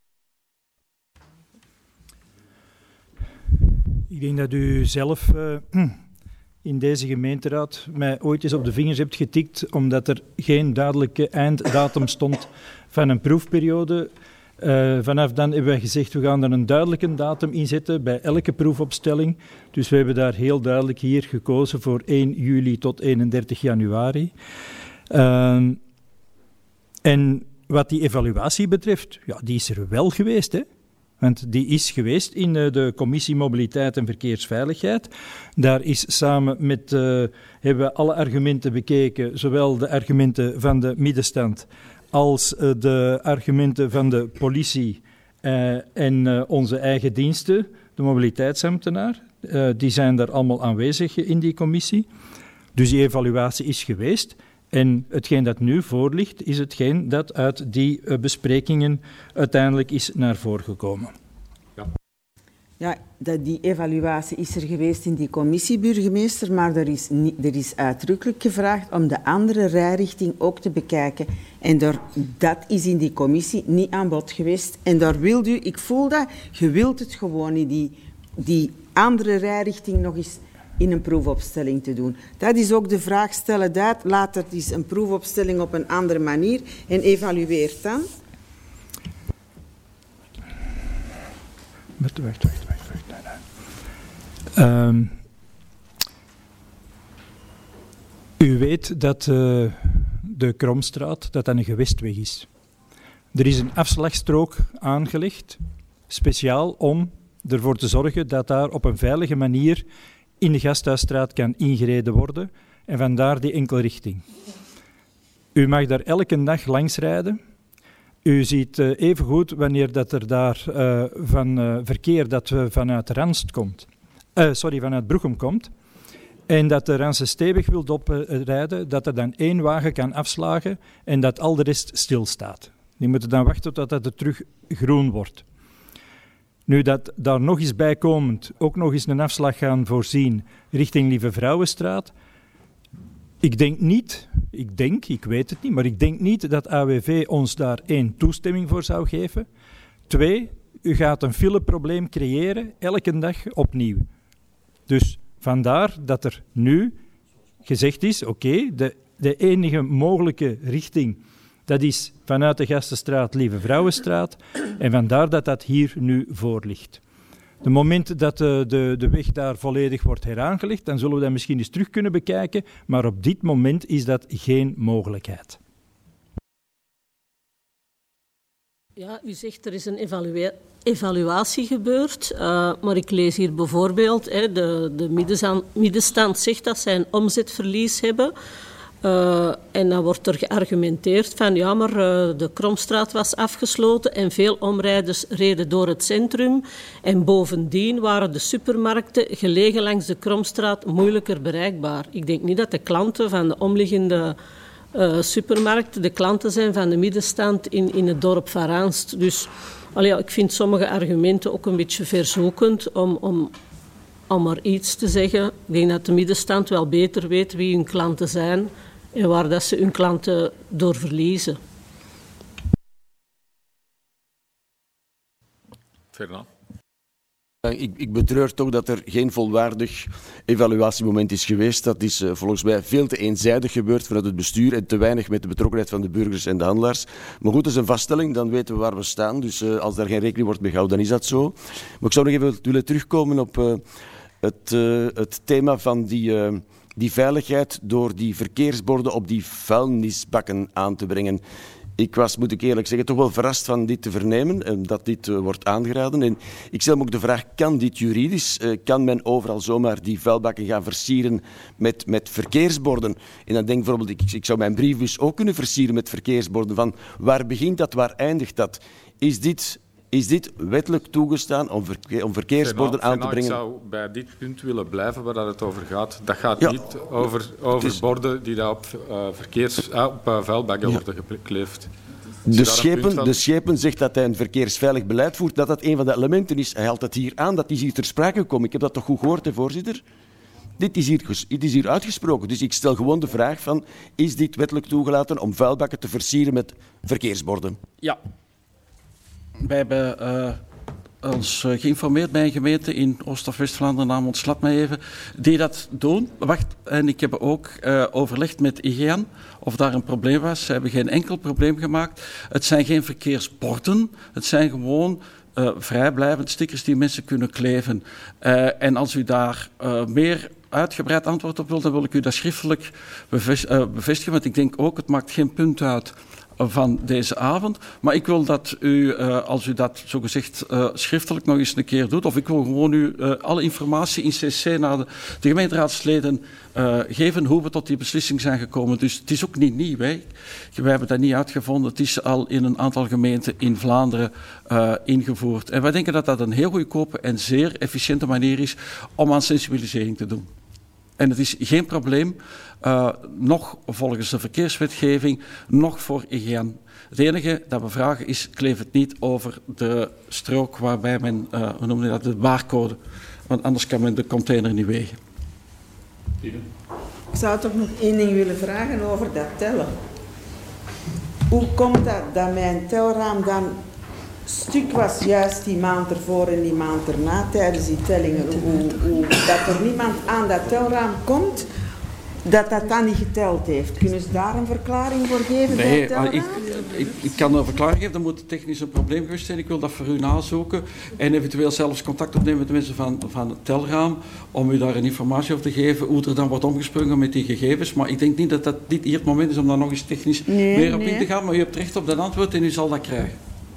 Ik denk dat u zelf uh, in deze gemeenteraad mij ooit eens op de vingers hebt getikt, omdat er geen duidelijke einddatum stond van een proefperiode. Uh, vanaf dan hebben wij gezegd, we gaan er een duidelijke datum in zetten bij elke proefopstelling. Dus we hebben daar heel duidelijk hier gekozen voor één juli tot eenendertig januari. Uh, en wat die evaluatie betreft, ja, die is er wel geweest, hè? Want die is geweest in uh, de Commissie Mobiliteit en Verkeersveiligheid. Daar is samen met, uh, hebben we alle argumenten bekeken, zowel de argumenten van de middenstand als uh, de argumenten van de politie uh, en uh, onze eigen diensten, de mobiliteitsambtenaar. Uh, die zijn daar allemaal aanwezig in die commissie. Dus die evaluatie is geweest. En hetgeen dat nu voor ligt, is hetgeen dat uit die uh, besprekingen uiteindelijk is naar voren gekomen. Ja, ja dat, die evaluatie is er geweest in die commissie, burgemeester, maar er is, niet, er is uitdrukkelijk gevraagd om de andere rijrichting ook te bekijken. En daar, dat is in die commissie niet aan bod geweest. En daar wilt u, ik voel dat, je wilt het gewoon in die, die andere rijrichting nog eens in een proefopstelling te doen. Dat is ook de vraag, stel het uit, laat het eens een proefopstelling op een andere manier en evalueer dan. Wacht, wacht, wacht, wacht. Nee, nee. Um, u weet dat uh, de Kromstraat dat dat een gewestweg is. Er is een afslagstrook aangelegd, speciaal om ervoor te zorgen dat daar op een veilige manier in de Gasthuisstraat kan ingereden worden en vandaar die enkelrichting. U mag daar elke dag langs rijden. U ziet uh, even goed wanneer dat er daar uh, van uh, verkeer dat uh, vanuit Ranst komt, uh, sorry, vanuit Broechem komt, en dat de Ranse stevig wil oprijden, dat er dan één wagen kan afslagen en dat al de rest stilstaat. Die moeten dan wachten totdat het terug groen wordt. Nu dat daar nog eens bijkomend ook nog eens een afslag gaan voorzien richting Lieve Vrouwenstraat. Ik denk niet, ik denk, ik weet het niet, maar ik denk niet dat A W V ons daar één toestemming voor zou geven. Twee, u gaat een fileprobleem creëren elke dag opnieuw. Dus Vandaar dat er nu gezegd is, oké, okay, de, de enige mogelijke richting, dat is vanuit de Gastenstraat, Lieve Vrouwenstraat, en vandaar dat dat hier nu voor ligt. Het moment dat de, de, de weg daar volledig wordt heraangelegd, dan zullen we dat misschien eens terug kunnen bekijken, maar op dit moment is dat geen mogelijkheid. Ja, u zegt er is een evalua- evaluatie gebeurd, uh, maar ik lees hier bijvoorbeeld, hè, de, de middenstand, middenstand zegt dat zij een omzetverlies hebben. Uh, en dan wordt er geargumenteerd van ja, maar uh, de Kromstraat was afgesloten en veel omrijders reden door het centrum. En bovendien waren de supermarkten gelegen langs de Kromstraat moeilijker bereikbaar. Ik denk niet dat de klanten van de omliggende uh, supermarkten de klanten zijn van de middenstand in, in het dorp van Raanst. Dus allee, ja, ik vind sommige argumenten ook een beetje verzoekend om, om, om maar iets te zeggen. Ik denk dat de middenstand wel beter weet wie hun klanten zijn en waar dat ze hun klanten door verliezen. Fernand? Ik, ik betreur toch dat er geen volwaardig evaluatiemoment is geweest. Dat is uh, volgens mij veel te eenzijdig gebeurd vanuit het bestuur en te weinig met de betrokkenheid van de burgers en de handelaars. Maar goed, dat is een vaststelling, dan weten we waar we staan. Dus uh, als daar geen rekening wordt mee gehouden, dan is dat zo. Maar ik zou nog even willen terugkomen op uh, het, uh, het thema van die... Uh, die veiligheid door die verkeersborden op die vuilnisbakken aan te brengen. Ik was, moet ik eerlijk zeggen, toch wel verrast van dit te vernemen, en dat dit uh, wordt aangeraden. En ik stel me ook de vraag, kan dit juridisch? Uh, kan men overal zomaar die vuilbakken gaan versieren met, met verkeersborden? En dan denk ik bijvoorbeeld, ik, ik zou mijn briefbus ook kunnen versieren met verkeersborden. Van waar begint dat, waar eindigt dat? Is dit... Is dit wettelijk toegestaan om, verke- om verkeersborden aan te brengen? Ik zou bij dit punt willen blijven waar het over gaat. Dat gaat ja. niet over, over is... borden die daar op, uh, verkeers, uh, op uh, vuilbakken ja. worden gekleefd. De schepen, van... de schepen zegt dat hij een verkeersveilig beleid voert, dat dat een van de elementen is. Hij haalt het hier aan, dat is hier ter sprake gekomen. Ik heb dat toch goed gehoord, hè, voorzitter? Dit is, hier, dit is hier uitgesproken. Dus ik stel gewoon de vraag van, is dit wettelijk toegelaten om vuilbakken te versieren met verkeersborden? Ja. Wij hebben uh, ons uh, geïnformeerd bij een gemeente in Oost- of West-Vlaanderen, naam ontslaat mij even, die dat doen. Wacht, en ik heb ook uh, overlegd met I G N of daar een probleem was. Ze hebben geen enkel probleem gemaakt. Het zijn geen verkeersborden, het zijn gewoon uh, vrijblijvend stickers die mensen kunnen kleven. Uh, en als u daar uh, meer uitgebreid antwoord op wilt, dan wil ik u dat schriftelijk bevest- uh, bevestigen, want ik denk ook, het maakt geen punt uit van deze avond. Maar ik wil dat u, uh, als u dat zogezegd uh, schriftelijk nog eens een keer doet, of ik wil gewoon u uh, alle informatie in C C naar de, de gemeenteraadsleden uh, geven hoe we tot die beslissing zijn gekomen. Dus het is ook niet nieuw. Hè. Wij hebben dat niet uitgevonden. Het is al in een aantal gemeenten in Vlaanderen uh, ingevoerd. En wij denken dat dat een heel goedkope en zeer efficiënte manier is om aan sensibilisering te doen. En het is geen probleem, uh, nog volgens de verkeerswetgeving, nog voor I G N. Het enige dat we vragen is, kleef het niet over de strook waarbij men, uh, hoe noem je dat, de barcode, want anders kan men de container niet wegen. Ik zou toch nog één ding willen vragen over dat tellen. Hoe komt dat dat mijn telraam dan stuk was juist die maand ervoor en die maand erna tijdens die tellingen? Hoe, hoe, dat er niemand aan dat telraam komt dat dat dan niet geteld heeft. Kunnen ze daar een verklaring voor geven? Nee, bij ik, ik, ik kan een verklaring geven. Dan moet het technisch een probleem geweest zijn. Ik wil dat voor u nazoeken en eventueel zelfs contact opnemen met de mensen van, van het telraam om u daar een informatie over te geven hoe er dan wordt omgesprongen met die gegevens. Maar ik denk niet dat dat dit hier het moment is om daar nog eens technisch nee, meer op nee. in te gaan. Maar u hebt recht op dat antwoord en u zal dat krijgen.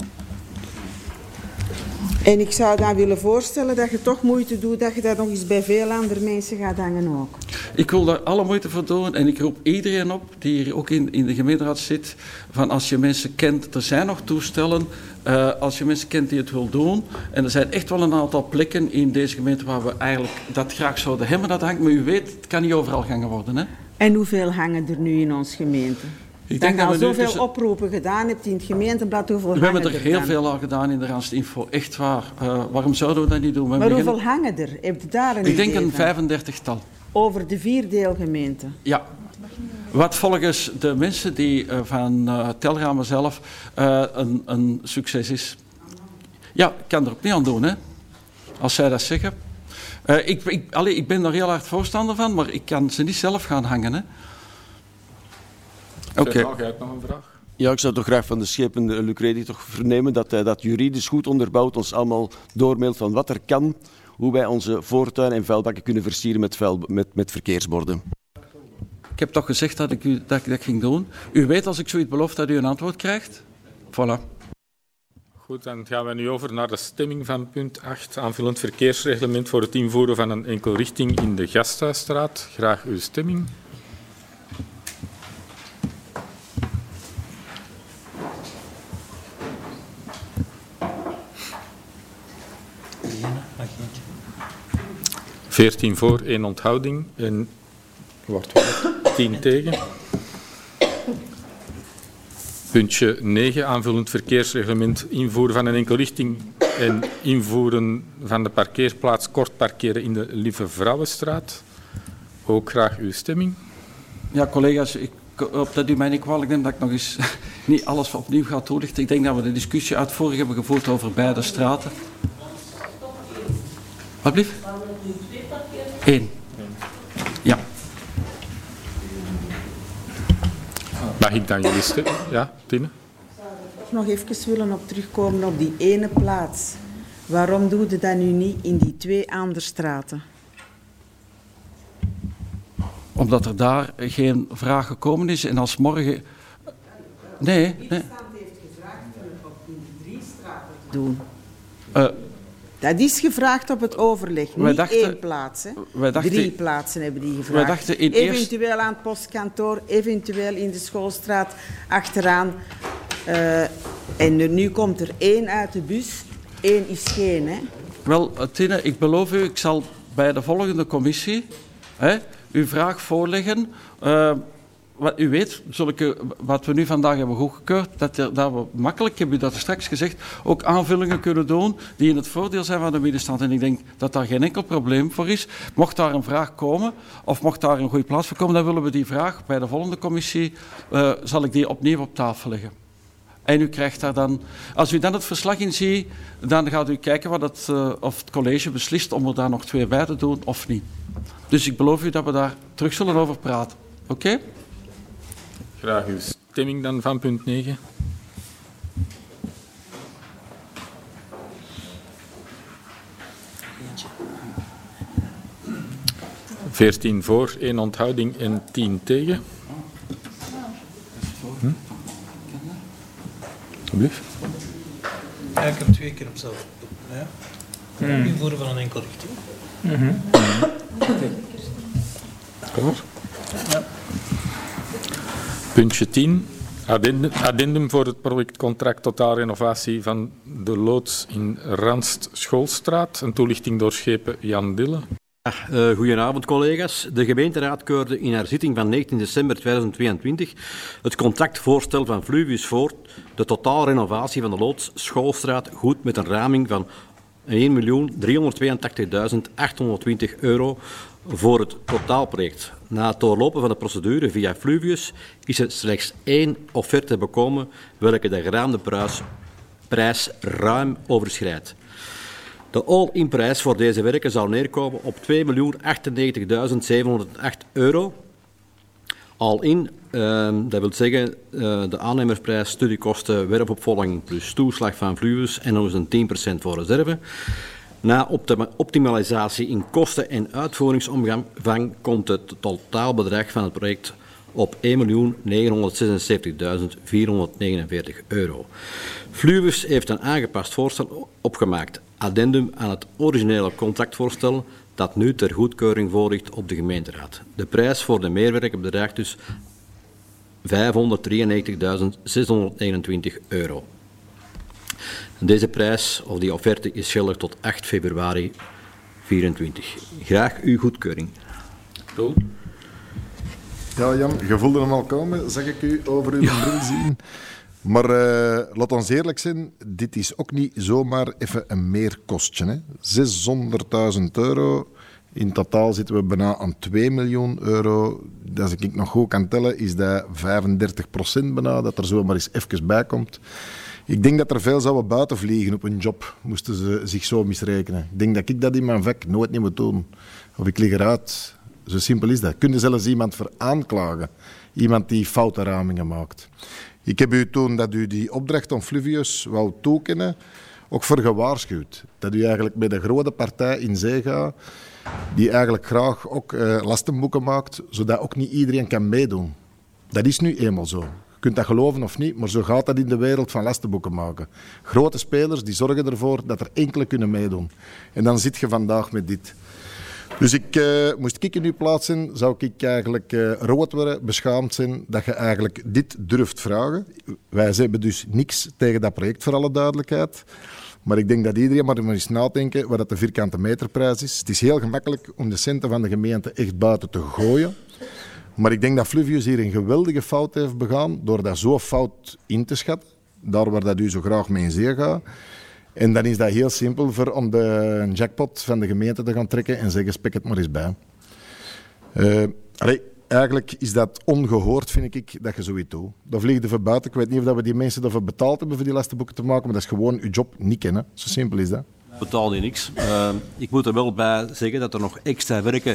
En ik zou dan willen voorstellen dat je toch moeite doet dat je dat nog eens bij veel andere mensen gaat hangen ook. Ik wil daar alle moeite voor doen en ik roep iedereen op die hier ook in, in de gemeenteraad zit, van als je mensen kent, er zijn nog toestellen, uh, als je mensen kent die het wil doen, en er zijn echt wel een aantal plekken in deze gemeente waar we eigenlijk dat graag zouden hebben dat hangt, maar u weet, het kan niet overal gangen worden. Hè? En hoeveel hangen er nu in ons gemeente? Ik denk dat je al zoveel tussen... oproepen gedaan hebt in het gemeenteblad, hoeveel we hangen hebben er, er heel dan? veel al gedaan in de Randstad-info, echt waar. Uh, waarom zouden we dat niet doen? We maar begin... hoeveel hangen er? Heb je daar een Ik denk een van? vijfendertigtal. Over de vier deelgemeenten? Ja. Wat volgens de mensen die uh, van uh, Telramen zelf uh, een, een succes is. Ja, ik kan er ook niet aan doen, hè. Als zij dat zeggen. Uh, ik, ik, allee, ik ben er heel hard voorstander van, maar ik kan ze niet zelf gaan hangen. Oké. Okay. Jij hebt nog een vraag? Ja, ik zou toch graag van de schepen uh, Luc Redig toch vernemen dat hij dat juridisch goed onderbouwt, ons allemaal doormailt van wat er kan, hoe wij onze voortuinen en vuilbakken kunnen versieren met, vuil, met, met verkeersborden. Ik heb toch gezegd dat ik, u, dat ik dat ging doen. U weet als ik zoiets beloof dat u een antwoord krijgt? Voilà. Goed, dan gaan we nu over naar de stemming van punt acht. Aanvullend verkeersreglement voor het invoeren van een enkelrichting in de Gasthuisstraat. Graag uw stemming. veertien voor, één onthouding en wordt tien tegen. Puntje negen, aanvullend verkeersreglement, invoeren van een enkelrichting en invoeren van de parkeerplaats kort parkeren in de Lieve Vrouwenstraat. Ook graag uw stemming. Ja, collega's, ik hoop dat u mij niet kwalijk neemt dat ik nog eens niet alles opnieuw ga toelichten. Ik denk dat we de discussie uitvoerig hebben gevoerd over beide straten. Wat blieft? Eén. Ja. Mag ik dan jullie stemmen? Ja, Tine? Ik zou nog even willen op terugkomen op die ene plaats. Waarom doe je dat nu niet in die twee andere straten? Omdat er daar geen vraag gekomen is en als morgen... Nee, nee. heeft gevraagd om het op in die drie straten te doen. Uh, Dat is gevraagd op het overleg, niet dachten, één plaats. Hè. Dachten, Drie plaatsen hebben die gevraagd. Wij dachten in eventueel eerst... aan het postkantoor, eventueel in de schoolstraat achteraan. Uh, en er, nu komt er één uit de bus, één is geen. Hè. Wel, Tine, ik beloof u, ik zal bij de volgende commissie hè, uw vraag voorleggen. Uh, Wat u weet, zulke, wat we nu vandaag hebben goedgekeurd, dat, er, dat we makkelijk, ik heb u dat straks gezegd, ook aanvullingen kunnen doen die in het voordeel zijn van de middenstand. En ik denk dat daar geen enkel probleem voor is. Mocht daar een vraag komen, of mocht daar een goede plaats voor komen, dan willen we die vraag bij de volgende commissie, uh, zal ik die opnieuw op tafel leggen. En u krijgt daar dan, als u dan het verslag in ziet, dan gaat u kijken wat het, uh, of het college beslist om er daar nog twee bij te doen of niet. Dus ik beloof u dat we daar terug zullen over praten. Oké? Okay? Graag uw stemming dan van punt negen. veertien voor, één onthouding en tien tegen. Hm? Alsjeblieft. Ja, ik heb twee keer op zelf. Ja. Hmm. Invoeren van een enkel richting. Mm-hmm. Klaar? Ja. Puntje tien. Addendum, addendum voor het projectcontract totaalrenovatie van de loods in Ranst Schoolstraat. Een toelichting door schepen Jan Dille. Ja, uh, goedenavond collega's. De gemeenteraad keurde in haar zitting van negentien december tweeduizend tweeëntwintig het contractvoorstel van Fluvius voor de totaalrenovatie van de loods Schoolstraat goed met een raming van één miljoen driehonderdtweeëntachtigduizend achthonderdtwintig euro voor het totaalproject. Na het doorlopen van de procedure via Fluvius is er slechts één offerte bekomen welke de geraamde prijs, prijs ruim overschrijdt. De all-in prijs voor deze werken zou neerkomen op twee miljoen achtennegentigduizend zevenhonderdacht euro. All-in, uh, dat wil zeggen uh, de aannemersprijs, studiekosten, werkopvolging plus toeslag van Fluvius en nog eens een tien procent voor reserve. Na optimalisatie in kosten en uitvoeringsomvang komt het totaalbedrag van het project op één miljoen negenhonderdzesenzeventigduizend vierhonderdnegenenveertig euro. Fluvius heeft een aangepast voorstel opgemaakt, addendum aan het originele contractvoorstel dat nu ter goedkeuring voorligt op de gemeenteraad. De prijs voor de meerwerken bedraagt dus vijfhonderddrieënnegentigduizend zeshonderdnegenentwintig euro. Deze prijs, of die offerte, is geldig tot acht februari vierentwintig. Graag uw goedkeuring. Cool. Ja, Jan, je voelde hem al komen, zag ik u over uw ja. bril zien. Maar uh, laat ons eerlijk zijn, dit is ook niet zomaar even een meerkostje. Hè. zeshonderdduizend euro. In totaal zitten we bijna aan twee miljoen euro. Als ik nog goed kan tellen, is dat vijfendertig procent bijna, dat er zomaar eens even bij komt. Ik denk dat er veel zouden buiten vliegen op een job, moesten ze zich zo misrekenen. Ik denk dat ik dat in mijn vak nooit niet moet doen. Of ik lig eruit. Zo simpel is dat. Kun je zelfs iemand voor aanklagen. Iemand die foute ramingen maakt. Ik heb u toen dat u die opdracht aan Fluvius wou toekennen, ook voor gewaarschuwd. Dat u eigenlijk met een grote partij in zee gaat, die eigenlijk graag ook uh, lastenboeken maakt, zodat ook niet iedereen kan meedoen. Dat is nu eenmaal zo. Je kunt dat geloven of niet, maar zo gaat dat in de wereld van lastenboeken maken. Grote spelers die zorgen ervoor dat er enkele kunnen meedoen. En dan zit je vandaag met dit. Dus ik, uh, moest ik in uw plaats zijn, zou ik eigenlijk uh, rood worden, beschaamd zijn dat je eigenlijk dit durft vragen. Wij hebben dus niks tegen dat project, voor alle duidelijkheid. Maar ik denk dat iedereen maar eens nadenken wat dat de vierkante meterprijs is. Het is heel gemakkelijk om de centen van de gemeente echt buiten te gooien. Maar ik denk dat Fluvius hier een geweldige fout heeft begaan door dat zo fout in te schatten. Daar waar dat u zo graag mee in zee gaat. En dan is dat heel simpel voor om de jackpot van de gemeente te gaan trekken en zeggen, spek het maar eens bij. Uh, allee, eigenlijk is dat ongehoord, vind ik, dat je zoiets doet. Dat vliegt er buiten. Ik weet niet of we die mensen ervoor betaald hebben voor die lastenboeken te maken, maar dat is gewoon je job niet kennen. Zo simpel is dat. Betaal je niks. Uh, ik moet er wel bij zeggen dat er nog extra werken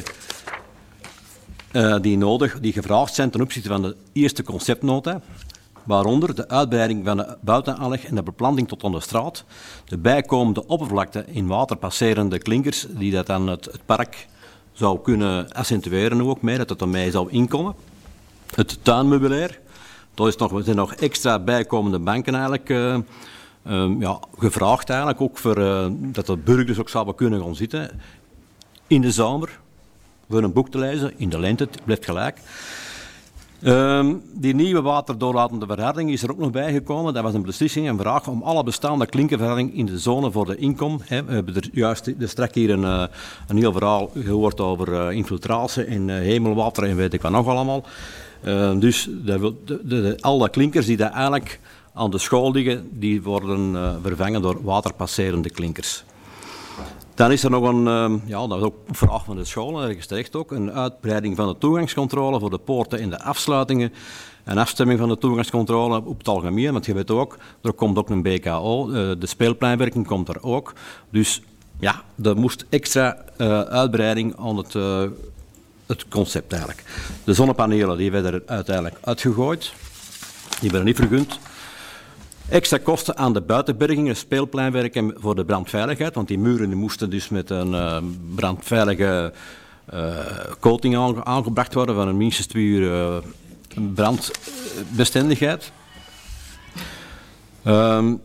uh, die nodig, die gevraagd zijn ten opzichte van de eerste conceptnota. Waaronder de uitbreiding van de buitenaanleg en de beplanting tot aan de straat, de bijkomende oppervlakte in water passerende klinkers, die dat dan het, het park zou kunnen accentueren ook mee, dat het ermee zou inkomen. Het tuinmeubilair, daar is nog, er zijn nog extra bijkomende banken eigenlijk uh, uh, ja, gevraagd eigenlijk, ook voor, uh, dat de burgers ook zouden kunnen gaan zitten in de zomer, voor een boek te lezen, in de lente, het blijft gelijk. Um, die nieuwe waterdoorlatende verharding is er ook nog bijgekomen. Dat was een beslissing, een vraag om alle bestaande klinkerverharding in de zone voor de inkom. He, we hebben er juist dus straks hier een, uh, een heel verhaal gehoord over uh, infiltratie en uh, hemelwater en weet ik wat nog allemaal. Uh, dus de, de, de, de, alle klinkers die daar eigenlijk aan de school liggen, die worden uh, vervangen door waterpasserende klinkers. Dan is er nog een, uh, ja, dat is ook een vraag van de school, ergens terecht ook, een uitbreiding van de toegangscontrole voor de poorten en de afsluitingen. Een afstemming van de toegangscontrole op het algemeen, want je weet ook, er komt ook een B K O, uh, de speelpleinwerking komt er ook. Dus ja, er moest extra uh, uitbreiding aan het, uh, het concept eigenlijk. De zonnepanelen die werden er uiteindelijk uitgegooid, die werden niet vergund. Extra kosten aan de buitenbergingen, speelpleinwerken voor de brandveiligheid, want die muren die moesten dus met een uh, brandveilige uh, coating aange aangebracht worden van een minstens twee uur uh, brandbestendigheid. Um,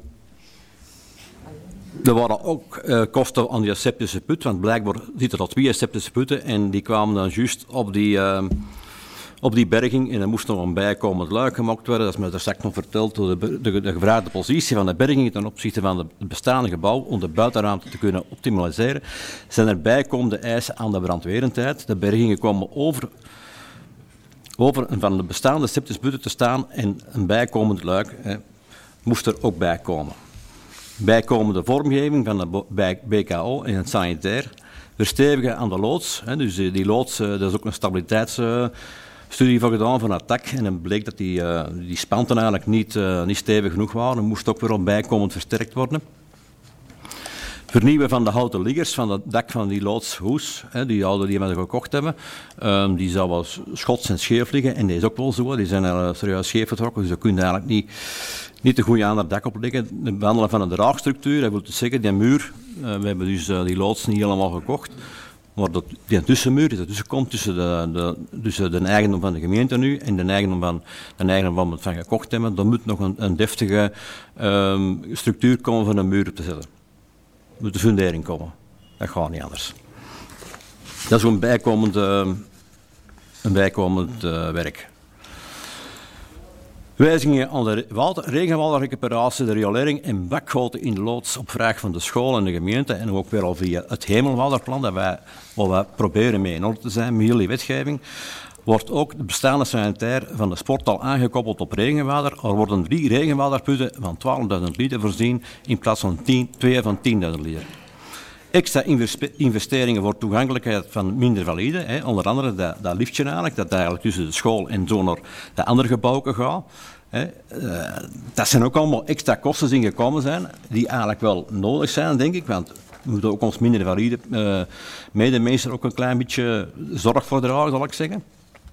er waren ook uh, kosten aan die septische put, want blijkbaar zitten er twee septische putten en die kwamen dan juist op die... Uh, Op die berging, en er moest nog een bijkomend luik gemaakt worden, dat is me daar straks nog verteld, door de, de, de gevraagde positie van de berging ten opzichte van het bestaande gebouw, om de buitenruimte te kunnen optimaliseren, zijn er bijkomende eisen aan de brandwerendheid. De bergingen komen over, over van de bestaande septisputten te staan en een bijkomend luik hè, moest er ook bij komen. Bijkomende vormgeving van de B K O en het sanitair, verstevigen aan de loods, hè, dus die, die loods, dat is ook een stabiliteits... Uh, studie van gedaan van het dak en dan bleek dat die, uh, die spanten eigenlijk niet, uh, niet stevig genoeg waren. Er moest ook weer op bijkomend versterkt worden. Vernieuwen van de houten liggers van het dak van die loodshoes, hè, die oude die we gekocht hebben, um, die zou wel schots en scheef liggen en die is ook wel zo, die zijn uh, serieus scheef getrokken, dus dat kun je eigenlijk niet, niet te goed aan het dak opleggen. Het behandelen van een draagstructuur, dat wil dus zeggen, die muur, uh, we hebben dus uh, die loods niet helemaal gekocht. Maar dat, die tussenmuur die ertussen komt tussen de, de, tussen de eigendom van de gemeente nu en de eigendom van, de eigendom van we het van gekocht hebben, dan moet nog een, een deftige um, structuur komen van een muur op te zetten. Er moet de fundering komen. Dat gaat niet anders. Dat is zo'n bijkomend, uh, een bijkomend uh, werk. Wijzigingen aan de water, regenwaterrecuperatie, de riolering en bakgoten in de loods op vraag van de school en de gemeente en ook weer al via het hemelwaterplan, dat wij, waar wij proberen mee in orde te zijn met jullie wetgeving, wordt ook de bestaande sanitair van de sporthal aangekoppeld op regenwater. Er worden drie regenwaterputten van twaalfduizend liter voorzien in plaats van tien, twee van tienduizend liter. Extra investeringen voor toegankelijkheid van minder valide, hè, onder andere dat, dat liftje eigenlijk, dat eigenlijk tussen de school en zo naar de andere gebouwen gaat. Hè. Uh, dat zijn ook allemaal extra kosten die gekomen zijn, die eigenlijk wel nodig zijn, denk ik, want we moeten ook ons minder valide uh, medemensen ook een klein beetje zorg voor dragen, zal ik zeggen.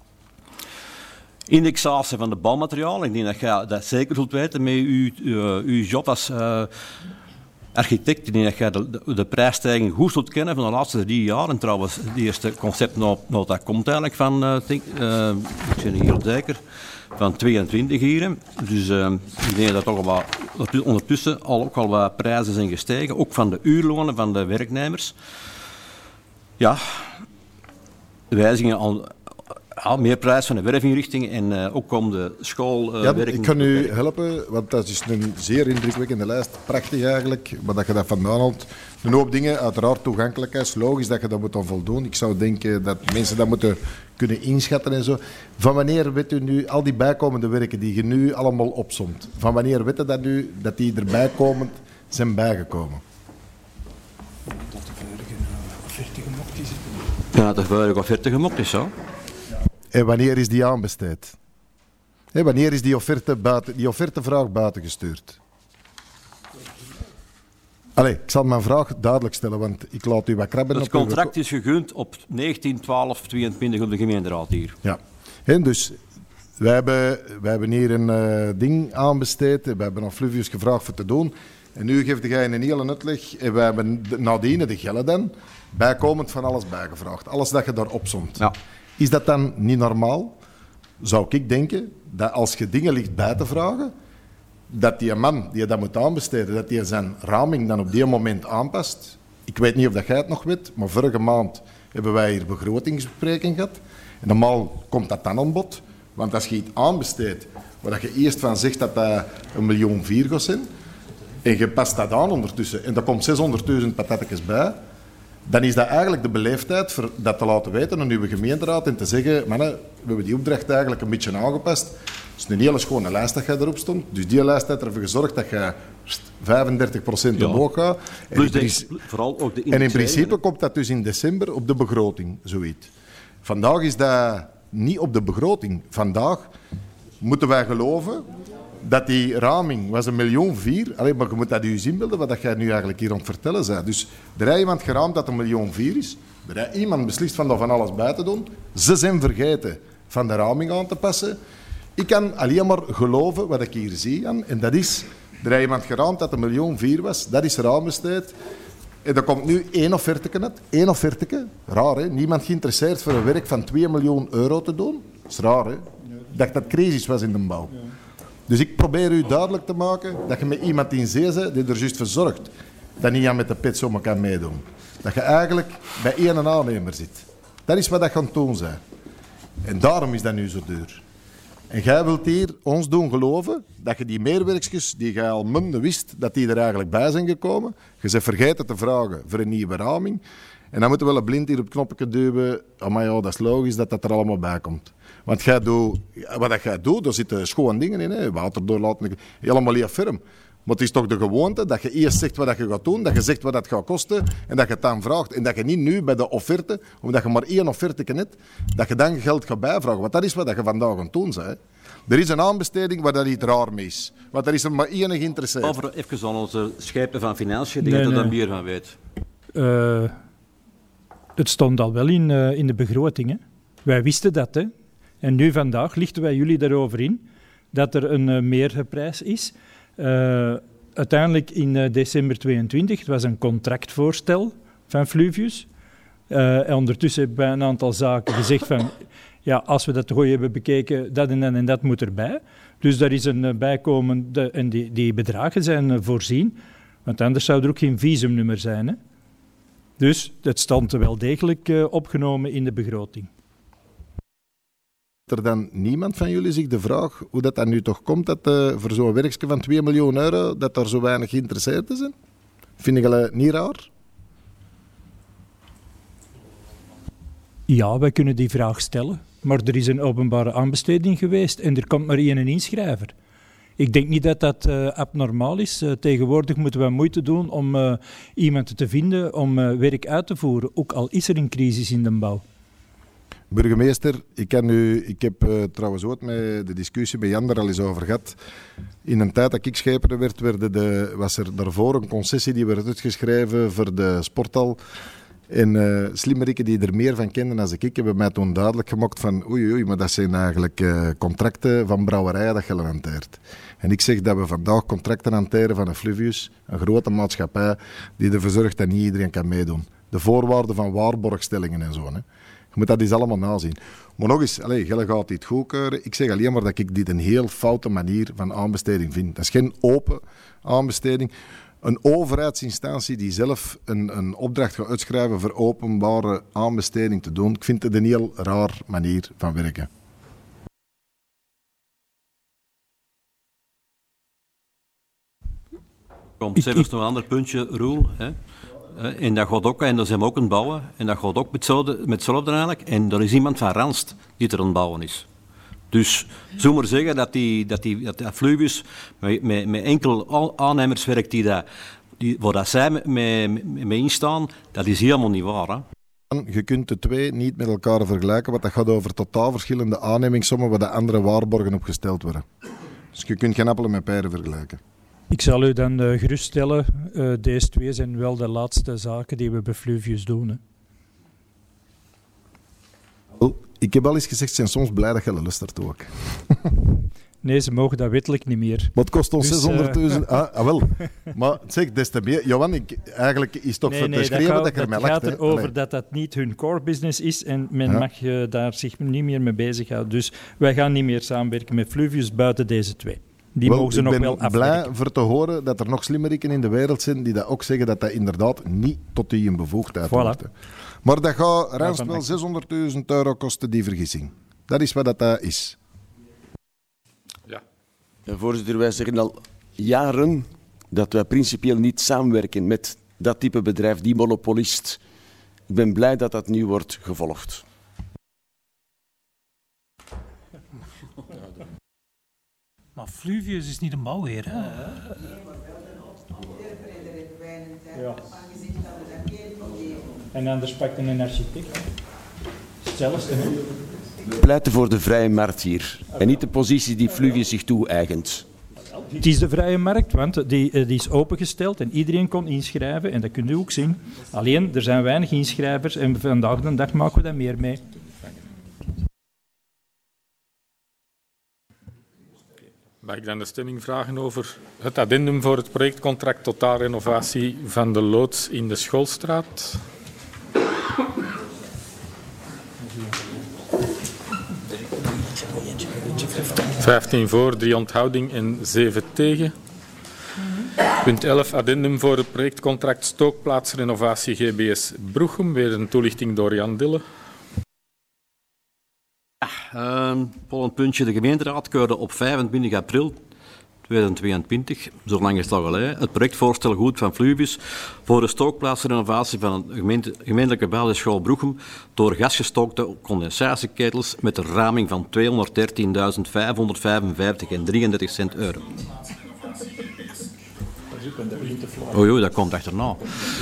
Indexatie van de bouwmateriaal, ik denk dat je dat zeker zult weten met uw, uh, uw job als uh, architect. Ik denk dat je de, de, de prijsstijging goed zult kennen van de laatste drie jaar. En trouwens, het eerste conceptnota komt eigenlijk van, uh, think, uh, ik ben hier zeker, van tweeëntwintig hier. Dus uh, ik denk dat toch wel, ondertussen al ook al wat prijzen zijn gestegen, ook van de uurlonen van de werknemers. Ja, wijzigingen al. Ja, meer prijs van de werfinrichtingen en uh, ook om de schoolwerking. Uh, ja, ik kan u helpen, want dat is een zeer indrukwekkende lijst. Prachtig eigenlijk, maar dat je dat vandaan haalt. Een hoop dingen, uiteraard toegankelijkheid, is logisch dat je dat moet aan voldoen. Ik zou denken dat mensen dat moeten kunnen inschatten en zo. Van wanneer weet u nu, al die bijkomende werken die je nu allemaal opsomt, van wanneer weet je dat nu, dat die erbij komend zijn bijgekomen? Dat de vorige offerte gemokt is. Ja, dat de vorige offerte gemokt is, zo. En wanneer is die aanbesteed? En wanneer is die, offerte buiten, die offertevraag buitengestuurd? Allee, ik zal mijn vraag duidelijk stellen, want ik laat u wat krabben. Het op contract uw... is gegund op negentien twaalf tweeëntwintig op de gemeenteraad hier. Ja, en dus wij hebben, wij hebben hier een uh, ding aanbesteed. We hebben aan Fluvius gevraagd voor te doen. En nu geeft jij een hele uitleg. En wij hebben nadien de Gelden bijkomend van alles bijgevraagd. Alles dat je daar opzomt. Ja. Is dat dan niet normaal? Zou ik denken dat als je dingen ligt bij te vragen, dat die man die dat moet aanbesteden, dat die zijn raming dan op die moment aanpast. Ik weet niet of dat jij het nog weet, maar vorige maand hebben wij hier begrotingsbespreking gehad. En normaal komt dat dan aan bod, want als je iets aanbesteedt, waar je eerst van zegt dat dat een miljoen vier gaat zijn, en je past dat aan ondertussen, en er komt zeshonderdduizend patatjes bij, dan is dat eigenlijk de beleefdheid voor dat te laten weten aan uw gemeenteraad en te zeggen, mannen, we hebben die opdracht eigenlijk een beetje aangepast. Het is een hele schone lijst dat jij erop stond. Dus die lijst heeft ervoor gezorgd dat je vijfendertig procent ja. omhoog gaat. En, Plus in, de, principe, vooral ook de en in principe komt dat dus in december op de begroting, zoiets. Vandaag is dat niet op de begroting. Vandaag moeten wij geloven dat die raming was een miljoen vier. Allee, maar je moet dat je eens inbeelden wat jij nu eigenlijk hier aan het vertellen bent. Dus er is iemand geraamd dat een miljoen vier is. Er is iemand beslist van daar van alles bij te doen. Ze zijn vergeten van de raming aan te passen. Ik kan alleen maar geloven wat ik hier zie. Jan, en dat is, er is iemand geraamd dat een miljoen vier was. Dat is raambesteed. En er komt nu één offerteke uit. Eén offerteke. Raar, hè? Niemand geïnteresseerd voor een werk van twee miljoen euro te doen. Dat is raar, hè? Ik dacht dat crisis was in de bouw. Dus ik probeer u duidelijk te maken dat je met iemand in zee bent die er juist voor zorgt dat niet aan met de pet zomaar kan meedoen. Dat je eigenlijk bij één aannemer zit. Dat is wat dat gaan doen zijn. En daarom is dat nu zo duur. En jij wilt hier ons doen geloven dat je die meerwerkjes die jij al munden wist, dat die er eigenlijk bij zijn gekomen. Je bent vergeten te vragen voor een nieuwe raming. En dan moeten we wel blind hier op het knopje duwen. Oh, maar ja, dat is logisch dat dat er allemaal bij komt. Want jij doet, wat jij doet, daar zitten schoon dingen in. Hè? Water doorlaten, helemaal heel firm. Maar het is toch de gewoonte dat je eerst zegt wat je gaat doen, dat je zegt wat dat gaat kosten en dat je het dan vraagt. En dat je niet nu bij de offerte, omdat je maar één offerte hebt, dat je dan geld gaat bijvragen. Want dat is wat je vandaag aan het doen bent. Er is een aanbesteding waar dat iets raar mee is. Want er is er maar één geïnteresseerd. Over even aan onze schepen van financiën, die nee, je nee. er meer van weet. Uh, het stond al wel in, uh, in de begroting. Hè. Wij wisten dat. Hè. En nu vandaag lichten wij jullie daarover in dat er een uh, meerprijs is. Uh, uiteindelijk in uh, december tweeëntwintig, het was een contractvoorstel van Fluvius. Uh, en ondertussen hebben wij een aantal zaken gezegd van, ja, als we dat goed hebben bekeken, dat en dat en dat moet erbij. Dus daar is een uh, bijkomende, en die, die bedragen zijn uh, voorzien, want anders zou er ook geen visumnummer zijn. Hè? Dus het stond wel degelijk uh, opgenomen in de begroting. Er dan niemand van jullie zich de vraag hoe dat dan nu toch komt dat uh, voor zo'n werkje van twee miljoen euro dat daar zo weinig geïnteresseerd is in? Vind je dat niet raar? Ja, wij kunnen die vraag stellen. Maar er is een openbare aanbesteding geweest en er komt maar één inschrijver. Ik denk niet dat dat uh, abnormaal is. Uh, tegenwoordig moeten we moeite doen om uh, iemand te vinden om uh, werk uit te voeren, ook al is er een crisis in de bouw. Burgemeester, ik, kan u, ik heb uh, trouwens ook met de discussie met Jan er al eens over gehad. In een tijd dat ik schepen werd, werd de, was er daarvoor een concessie die werd uitgeschreven voor de sporthal. En uh, slimmerikken die er meer van kenden dan ik, hebben mij toen duidelijk gemaakt van oei oei, maar dat zijn eigenlijk uh, contracten van brouwerijen dat je hanteert. En ik zeg dat we vandaag contracten hanteren van een Fluvius, een grote maatschappij die ervoor zorgt dat niet iedereen kan meedoen. De voorwaarden van waarborgstellingen en zo. Hè. Je moet dat eens allemaal nazien. Maar nog eens, allez, Gelle gaat dit goedkeuren. Ik zeg alleen maar dat ik dit een heel foute manier van aanbesteding vind. Dat is geen open aanbesteding. Een overheidsinstantie die zelf een, een opdracht gaat uitschrijven voor openbare aanbesteding te doen. Ik vind het een heel raar manier van werken. Komt zelfs nog een ander puntje, Roel. Hè? En dat gaat ook, en dat zijn we ook aan het bouwen. En dat gaat ook met hetzelfde eigenlijk. En er is iemand van Randst die er aan het bouwen is. Dus zo maar zeggen dat die, dat die dat Fluvius met, met, met enkel aannemers werkt die dat, die, waar dat zij mee, mee, mee instaan, dat is helemaal niet waar. Hè? Je kunt de twee niet met elkaar vergelijken, want dat gaat over totaal verschillende aannemingssommen waar de andere waarborgen op gesteld worden. Dus je kunt geen appelen met peren vergelijken. Ik zal u dan uh, geruststellen, uh, deze twee zijn wel de laatste zaken die we bij Fluvius doen. Hè. Wel, ik heb al eens gezegd, ze zijn soms blij dat je luistert ook. Nee, ze mogen dat wettelijk niet meer. Maar het kost ons dus, zeshonderdduizend... Uh... Ah, ah, wel. Maar zeg, des te meer... Johan, ik, eigenlijk is het toch nee, nee, beschreven dat, dat je ermee lacht. Het lacht. gaat erover nee. dat dat niet hun core business is en men ja. mag uh, daar zich niet meer mee bezighouden. Dus wij gaan niet meer samenwerken met Fluvius buiten deze twee. Die wel, mogen ze nog wel afwerken. Ik ben blij voor te horen dat er nog slimmerikken in de wereld zijn die dat ook zeggen dat dat inderdaad niet tot die een bevoegdheid voilà. hoort. Maar dat gaat ruimst wel zeshonderdduizend euro kosten, die vergissing. Dat is wat dat, dat is. Ja. Ja, voorzitter, wij zeggen al jaren dat wij principieel niet samenwerken met dat type bedrijf, die monopolist. Ik ben blij dat dat nu wordt gevolgd. Maar Fluvius is niet een bouwheer, hè? Ja. En anders pakt een architect. Hetzelfde. We pleiten voor de vrije markt hier. En niet de positie die Fluvius zich toe-eigent. Het is de vrije markt, want die, die is opengesteld en iedereen kon inschrijven. En dat kunt u ook zien. Alleen, er zijn weinig inschrijvers en vandaag de dag maken we daar meer mee. Mag ik dan de stemming vragen over het addendum voor het projectcontract totaalrenovatie van de loods in de Schoolstraat? vijftien voor, drie onthouding en zeven tegen. Punt elf, addendum voor het projectcontract stookplaatsrenovatie G B S Broechem. Weer een toelichting door Jan Dille. Ja, uh, volgend puntje. De gemeenteraad keurde op vijfentwintig april tweeduizend tweeëntwintig, zo lang is het al geleden, het projectvoorstel goed van Fluvius voor de stookplaatsrenovatie van een gemeente, gemeentelijke basisschool Broechem door gasgestookte condensatieketels met een raming van tweehonderddertienduizend vijfhonderdvijfenvijftig en drieëndertig cent euro. Oei, oei, dat komt achterna.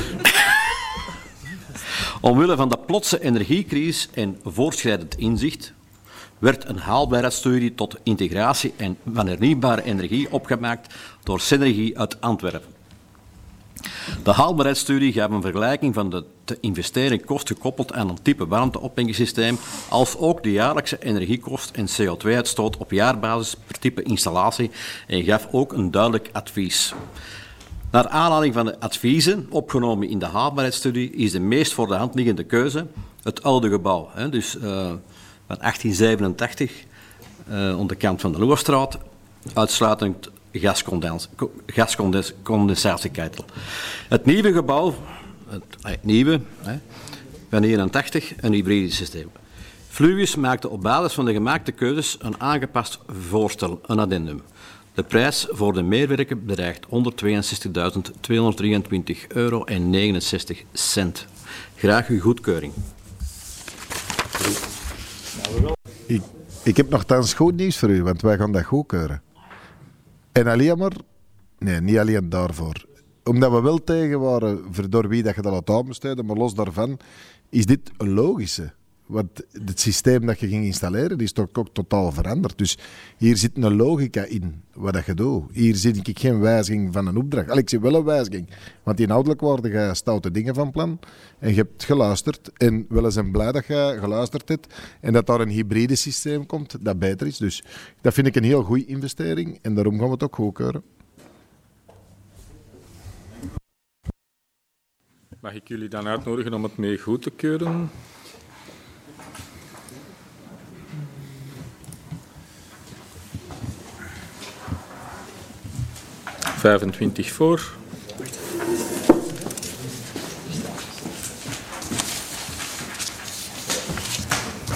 Omwille van de plotse energiecrisis en voortschrijdend inzicht werd een haalbaarheidsstudie tot integratie en van hernieuwbare energie opgemaakt door Senergie uit Antwerpen. De haalbaarheidsstudie gaf een vergelijking van de te investeren kost gekoppeld aan een type warmteopwekkingssysteem, als ook de jaarlijkse energiekost en C O twee uitstoot op jaarbasis per type installatie en gaf ook een duidelijk advies. Naar aanleiding van de adviezen opgenomen in de haalbaarheidsstudie is de meest voor de hand liggende keuze het oude gebouw, hè, dus uh, van achttien zevenentachtig, uh, aan de kant van de Loerstraat, uitsluitend gascondens, gascondensatiekeitel. Het nieuwe gebouw, het, het nieuwe, hè, van eenentachtig, een hybride systeem. Fluvius maakte op basis van de gemaakte keuzes een aangepast voorstel, een addendum. De prijs voor de meerwerken bedraagt honderdtweeënzestigduizend tweehonderddrieëntwintig euro en negenenzestig cent. Graag uw goedkeuring. Ik, ik heb nogthans goed nieuws voor u, want wij gaan dat goedkeuren. En alleen maar... Nee, niet alleen daarvoor. Omdat we wel tegen waren voor door wie dat je dat laat aanbesteden, maar los daarvan is dit een logische. Want het systeem dat je ging installeren, is toch ook totaal veranderd. Dus hier zit een logica in, wat dat je doet. Hier zie ik geen wijziging van een opdracht. Allee, ik zie wel een wijziging. Want inhoudelijk worden je stoute dingen van plan. En je hebt geluisterd. En wel eens zijn blij dat je geluisterd hebt. En dat daar een hybride systeem komt, dat beter is. Dus dat vind ik een heel goede investering. En daarom gaan we het ook goedkeuren. Mag ik jullie dan uitnodigen om het mee goed te keuren? vijfentwintig voor.